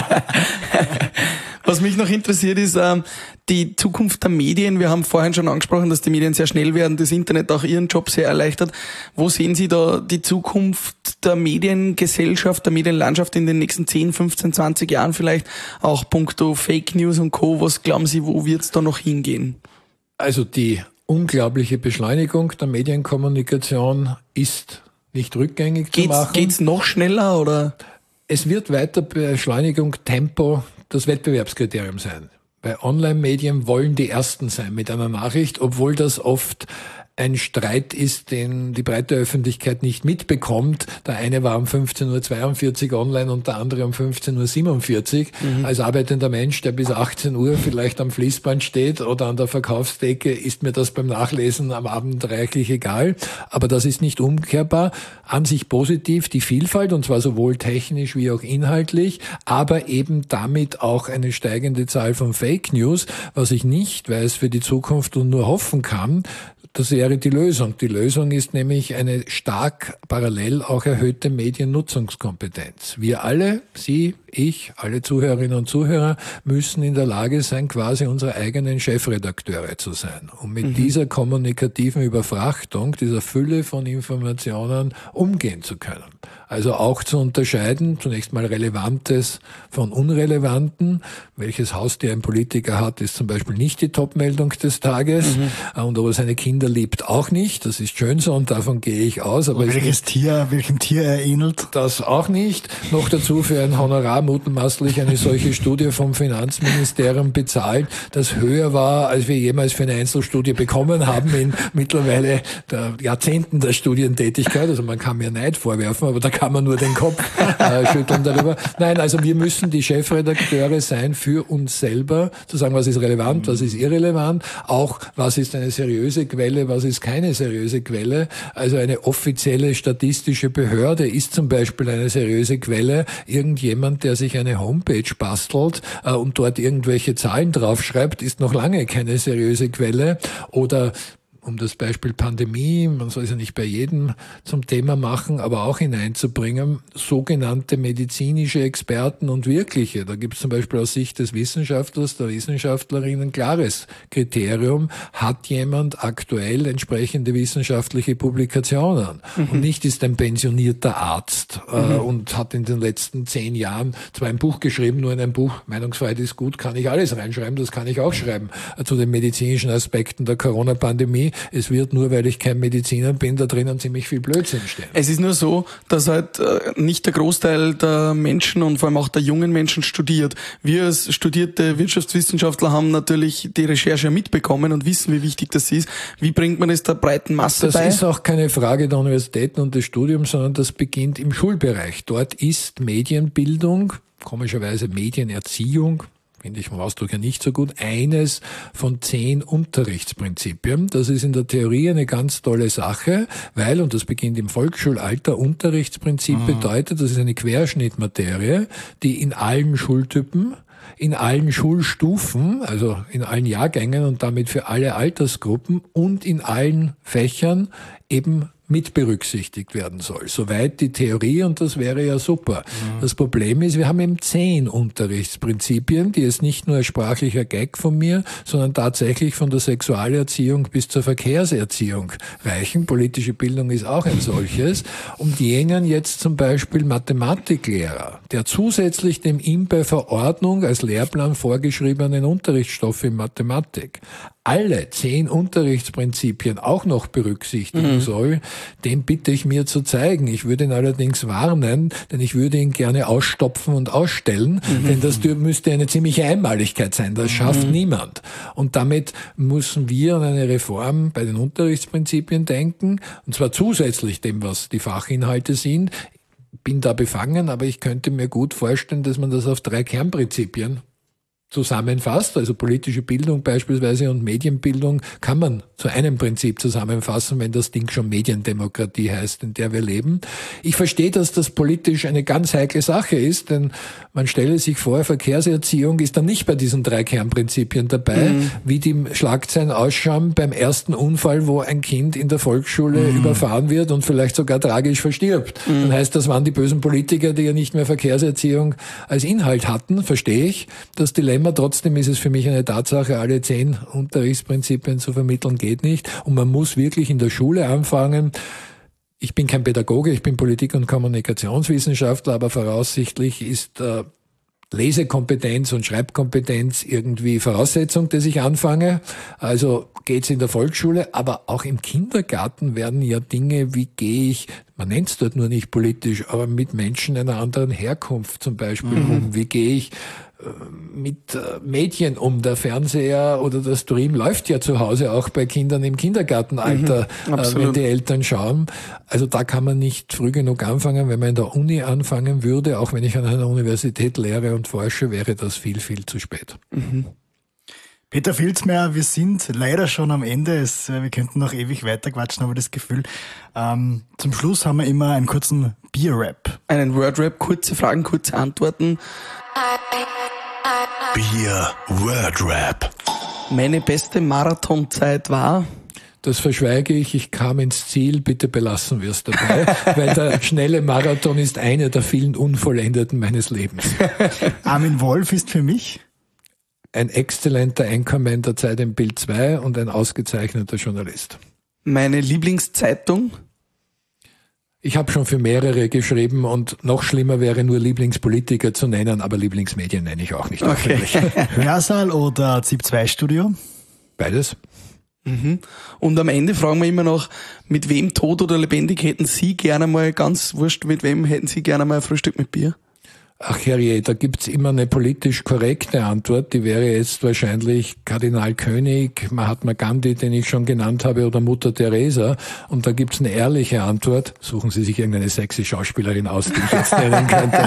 Speaker 4: Was mich noch interessiert ist die Zukunft der Medien. Wir haben vorhin schon angesprochen, dass die Medien sehr schnell werden, das Internet auch Ihren Job sehr erleichtert. Wo sehen Sie da die Zukunft der Mediengesellschaft, der Medienlandschaft in den nächsten 10, 15, 20 Jahren vielleicht? Auch puncto Fake News und Co. Was glauben Sie, wo wird es da noch hingehen?
Speaker 1: Also die unglaubliche Beschleunigung der Medienkommunikation ist nicht rückgängig zu machen.
Speaker 4: Geht's noch schneller oder?
Speaker 1: Es wird weiter Beschleunigung, Tempo das Wettbewerbskriterium sein. Weil Online-Medien wollen die Ersten sein mit einer Nachricht, obwohl das oft ein Streit ist, den die breite Öffentlichkeit nicht mitbekommt. Der eine war um 15.42 Uhr online und der andere um 15.47 Uhr. Als arbeitender Mensch, der bis 18 Uhr vielleicht am Fließband steht oder an der Verkaufstheke, ist mir das beim Nachlesen am Abend reichlich egal. Aber das ist nicht umkehrbar. An sich positiv die Vielfalt, und zwar sowohl technisch wie auch inhaltlich, aber eben damit auch eine steigende Zahl von Fake News, was ich nicht weiß für die Zukunft und nur hoffen kann. das wäre die Lösung. Die Lösung ist nämlich eine stark parallel auch erhöhte Mediennutzungskompetenz. Wir alle, Sie, ich, alle Zuhörerinnen und Zuhörer müssen in der Lage sein, quasi unsere eigenen Chefredakteure zu sein, um mit dieser kommunikativen Überfrachtung, dieser Fülle von Informationen umgehen zu können. Also auch zu unterscheiden, zunächst mal Relevantes von Unrelevanten. Welches Haustier ein Politiker hat, ist zum Beispiel nicht die Topmeldung des Tages. Und ob er seine Kinder liebt, auch nicht. Das ist schön so und davon gehe ich aus. Aber
Speaker 3: welchem Tier er ähnelt?
Speaker 1: Das auch nicht. Noch dazu für ein Honorar mutmaßlich eine solche Studie vom Finanzministerium bezahlt, das höher war, als wir jemals für eine Einzelstudie bekommen haben in mittlerweile Jahrzehnten der Studientätigkeit. Also man kann mir Neid vorwerfen, aber da kann man nur den Kopf schütteln darüber. Nein, also wir müssen die Chefredakteure sein für uns selber, zu sagen, was ist relevant, was ist irrelevant, auch was ist eine seriöse Quelle, was ist keine seriöse Quelle. Also eine offizielle statistische Behörde ist zum Beispiel eine seriöse Quelle. Irgendjemand, der sich eine Homepage bastelt und dort irgendwelche Zahlen draufschreibt, ist noch lange keine seriöse Quelle. Oder um das Beispiel Pandemie, man soll es ja nicht bei jedem zum Thema machen, aber auch hineinzubringen, sogenannte medizinische Experten und wirkliche. Da gibt es zum Beispiel aus Sicht des Wissenschaftlers, der Wissenschaftlerin ein klares Kriterium. Hat jemand aktuell entsprechende wissenschaftliche Publikationen? Und nicht ist ein pensionierter Arzt und hat in den letzten 10 Jahren zwar ein Buch geschrieben, nur in ein Buch, Meinungsfreiheit ist gut, kann ich alles reinschreiben, das kann ich auch schreiben, zu den medizinischen Aspekten der Corona-Pandemie. Es wird nur, weil ich kein Mediziner bin, da drinnen ziemlich viel Blödsinn stehen.
Speaker 4: Es ist nur so, dass halt nicht der Großteil der Menschen und vor allem auch der jungen Menschen studiert. Wir als studierte Wirtschaftswissenschaftler haben natürlich die Recherche mitbekommen und wissen, wie wichtig das ist. Wie bringt man es der breiten Masse bei?
Speaker 1: Das ist auch keine Frage der Universitäten und des Studiums, sondern das beginnt im Schulbereich. Dort ist Medienbildung, komischerweise Medienerziehung, finde ich vom Ausdruck ja nicht so gut, eines von 10 Unterrichtsprinzipien. Das ist in der Theorie eine ganz tolle Sache, weil, und das beginnt im Volksschulalter, Unterrichtsprinzip bedeutet, das ist eine Querschnittmaterie, die in allen Schultypen, in allen Schulstufen, also in allen Jahrgängen und damit für alle Altersgruppen und in allen Fächern eben mit berücksichtigt werden soll. Soweit die Theorie und das wäre ja super. Das Problem ist, wir haben eben 10 Unterrichtsprinzipien, die es nicht nur als sprachlicher Gag von mir, sondern tatsächlich von der Sexualerziehung bis zur Verkehrserziehung reichen. Politische Bildung ist auch ein solches. Und jenen jetzt zum Beispiel Mathematiklehrer, der zusätzlich dem ihm bei Verordnung als Lehrplan vorgeschriebenen Unterrichtsstoff in Mathematik alle 10 Unterrichtsprinzipien auch noch berücksichtigen soll, den bitte ich mir zu zeigen. Ich würde ihn allerdings warnen, denn ich würde ihn gerne ausstopfen und ausstellen, denn das müsste eine ziemliche Einmaligkeit sein. Das schafft niemand. Und damit müssen wir an eine Reform bei den Unterrichtsprinzipien denken, und zwar zusätzlich dem, was die Fachinhalte sind. Bin da befangen, aber ich könnte mir gut vorstellen, dass man das auf 3 Kernprinzipien zusammenfasst, also politische Bildung beispielsweise und Medienbildung kann man zu einem Prinzip zusammenfassen, wenn das Ding schon Mediendemokratie heißt, in der wir leben. Ich verstehe, dass das politisch eine ganz heikle Sache ist, denn man stelle sich vor, Verkehrserziehung ist dann nicht bei diesen 3 Kernprinzipien dabei, wie die Schlagzeilen ausschauen beim ersten Unfall, wo ein Kind in der Volksschule überfahren wird und vielleicht sogar tragisch verstirbt. Dann heißt das, waren die bösen Politiker, die ja nicht mehr Verkehrserziehung als Inhalt hatten, verstehe ich. Das Dilemma trotzdem ist es für mich eine Tatsache, alle 10 Unterrichtsprinzipien zu vermitteln geht nicht. Und man muss wirklich in der Schule anfangen. Ich bin kein Pädagoge, ich bin Politik- und Kommunikationswissenschaftler, aber voraussichtlich ist Lesekompetenz und Schreibkompetenz irgendwie Voraussetzung, dass ich anfange. Also geht's in der Volksschule, aber auch im Kindergarten werden ja Dinge, wie gehe ich, man nennt es dort nur nicht politisch, aber mit Menschen einer anderen Herkunft zum Beispiel um, wie gehe ich mit Medien um. Der Fernseher oder der Stream läuft ja zu Hause auch bei Kindern im Kindergartenalter, wenn die Eltern schauen. Also da kann man nicht früh genug anfangen. Wenn man in der Uni anfangen würde, auch wenn ich an einer Universität lehre und forsche, wäre das viel, viel zu spät.
Speaker 3: Peter Filzmeier, wir sind leider schon am Ende. Wir könnten noch ewig weiterquatschen, aber das Gefühl, zum Schluss haben wir immer einen kurzen Bier-Rap.
Speaker 4: Einen Word-Rap, kurze Fragen, kurze Antworten.
Speaker 2: Bier Word Rap.
Speaker 4: Meine beste Marathonzeit war
Speaker 1: Das verschweige ich. Ich kam ins Ziel. Bitte belassen wir es dabei, weil der schnelle Marathon ist einer der vielen Unvollendeten meines Lebens.
Speaker 3: Armin Wolf ist für mich
Speaker 1: ein exzellenter Anchorman der Zeit im Bild 2 und ein ausgezeichneter Journalist.
Speaker 4: Meine Lieblingszeitung?
Speaker 1: Ich habe schon für mehrere geschrieben und noch schlimmer wäre nur Lieblingspolitiker zu nennen, aber Lieblingsmedien nenne ich auch nicht.
Speaker 4: Okay.
Speaker 3: Hörsaal oder ZIP-2-Studio?
Speaker 1: Beides.
Speaker 4: Und am Ende fragen wir immer noch, mit wem tot oder lebendig hätten Sie gerne mal, ganz wurscht, mit wem hätten Sie gerne mal ein Frühstück mit Bier?
Speaker 1: Ach herrje, da gibt's immer eine politisch korrekte Antwort, die wäre jetzt wahrscheinlich Kardinal König, Mahatma Gandhi, den ich schon genannt habe, oder Mutter Teresa. Und da gibt's eine ehrliche Antwort. Suchen Sie sich irgendeine sexy Schauspielerin aus, die ich jetzt nennen könnte.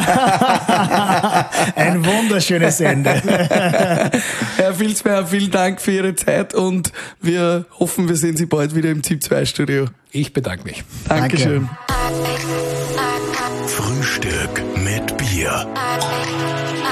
Speaker 3: Ein wunderschönes Ende.
Speaker 4: Herr Vilsmeier, vielen Dank für Ihre Zeit und wir hoffen, wir sehen Sie bald wieder im ZIP-2-Studio.
Speaker 1: Ich bedanke mich.
Speaker 4: Dankeschön.
Speaker 2: Frühstück mit Bier.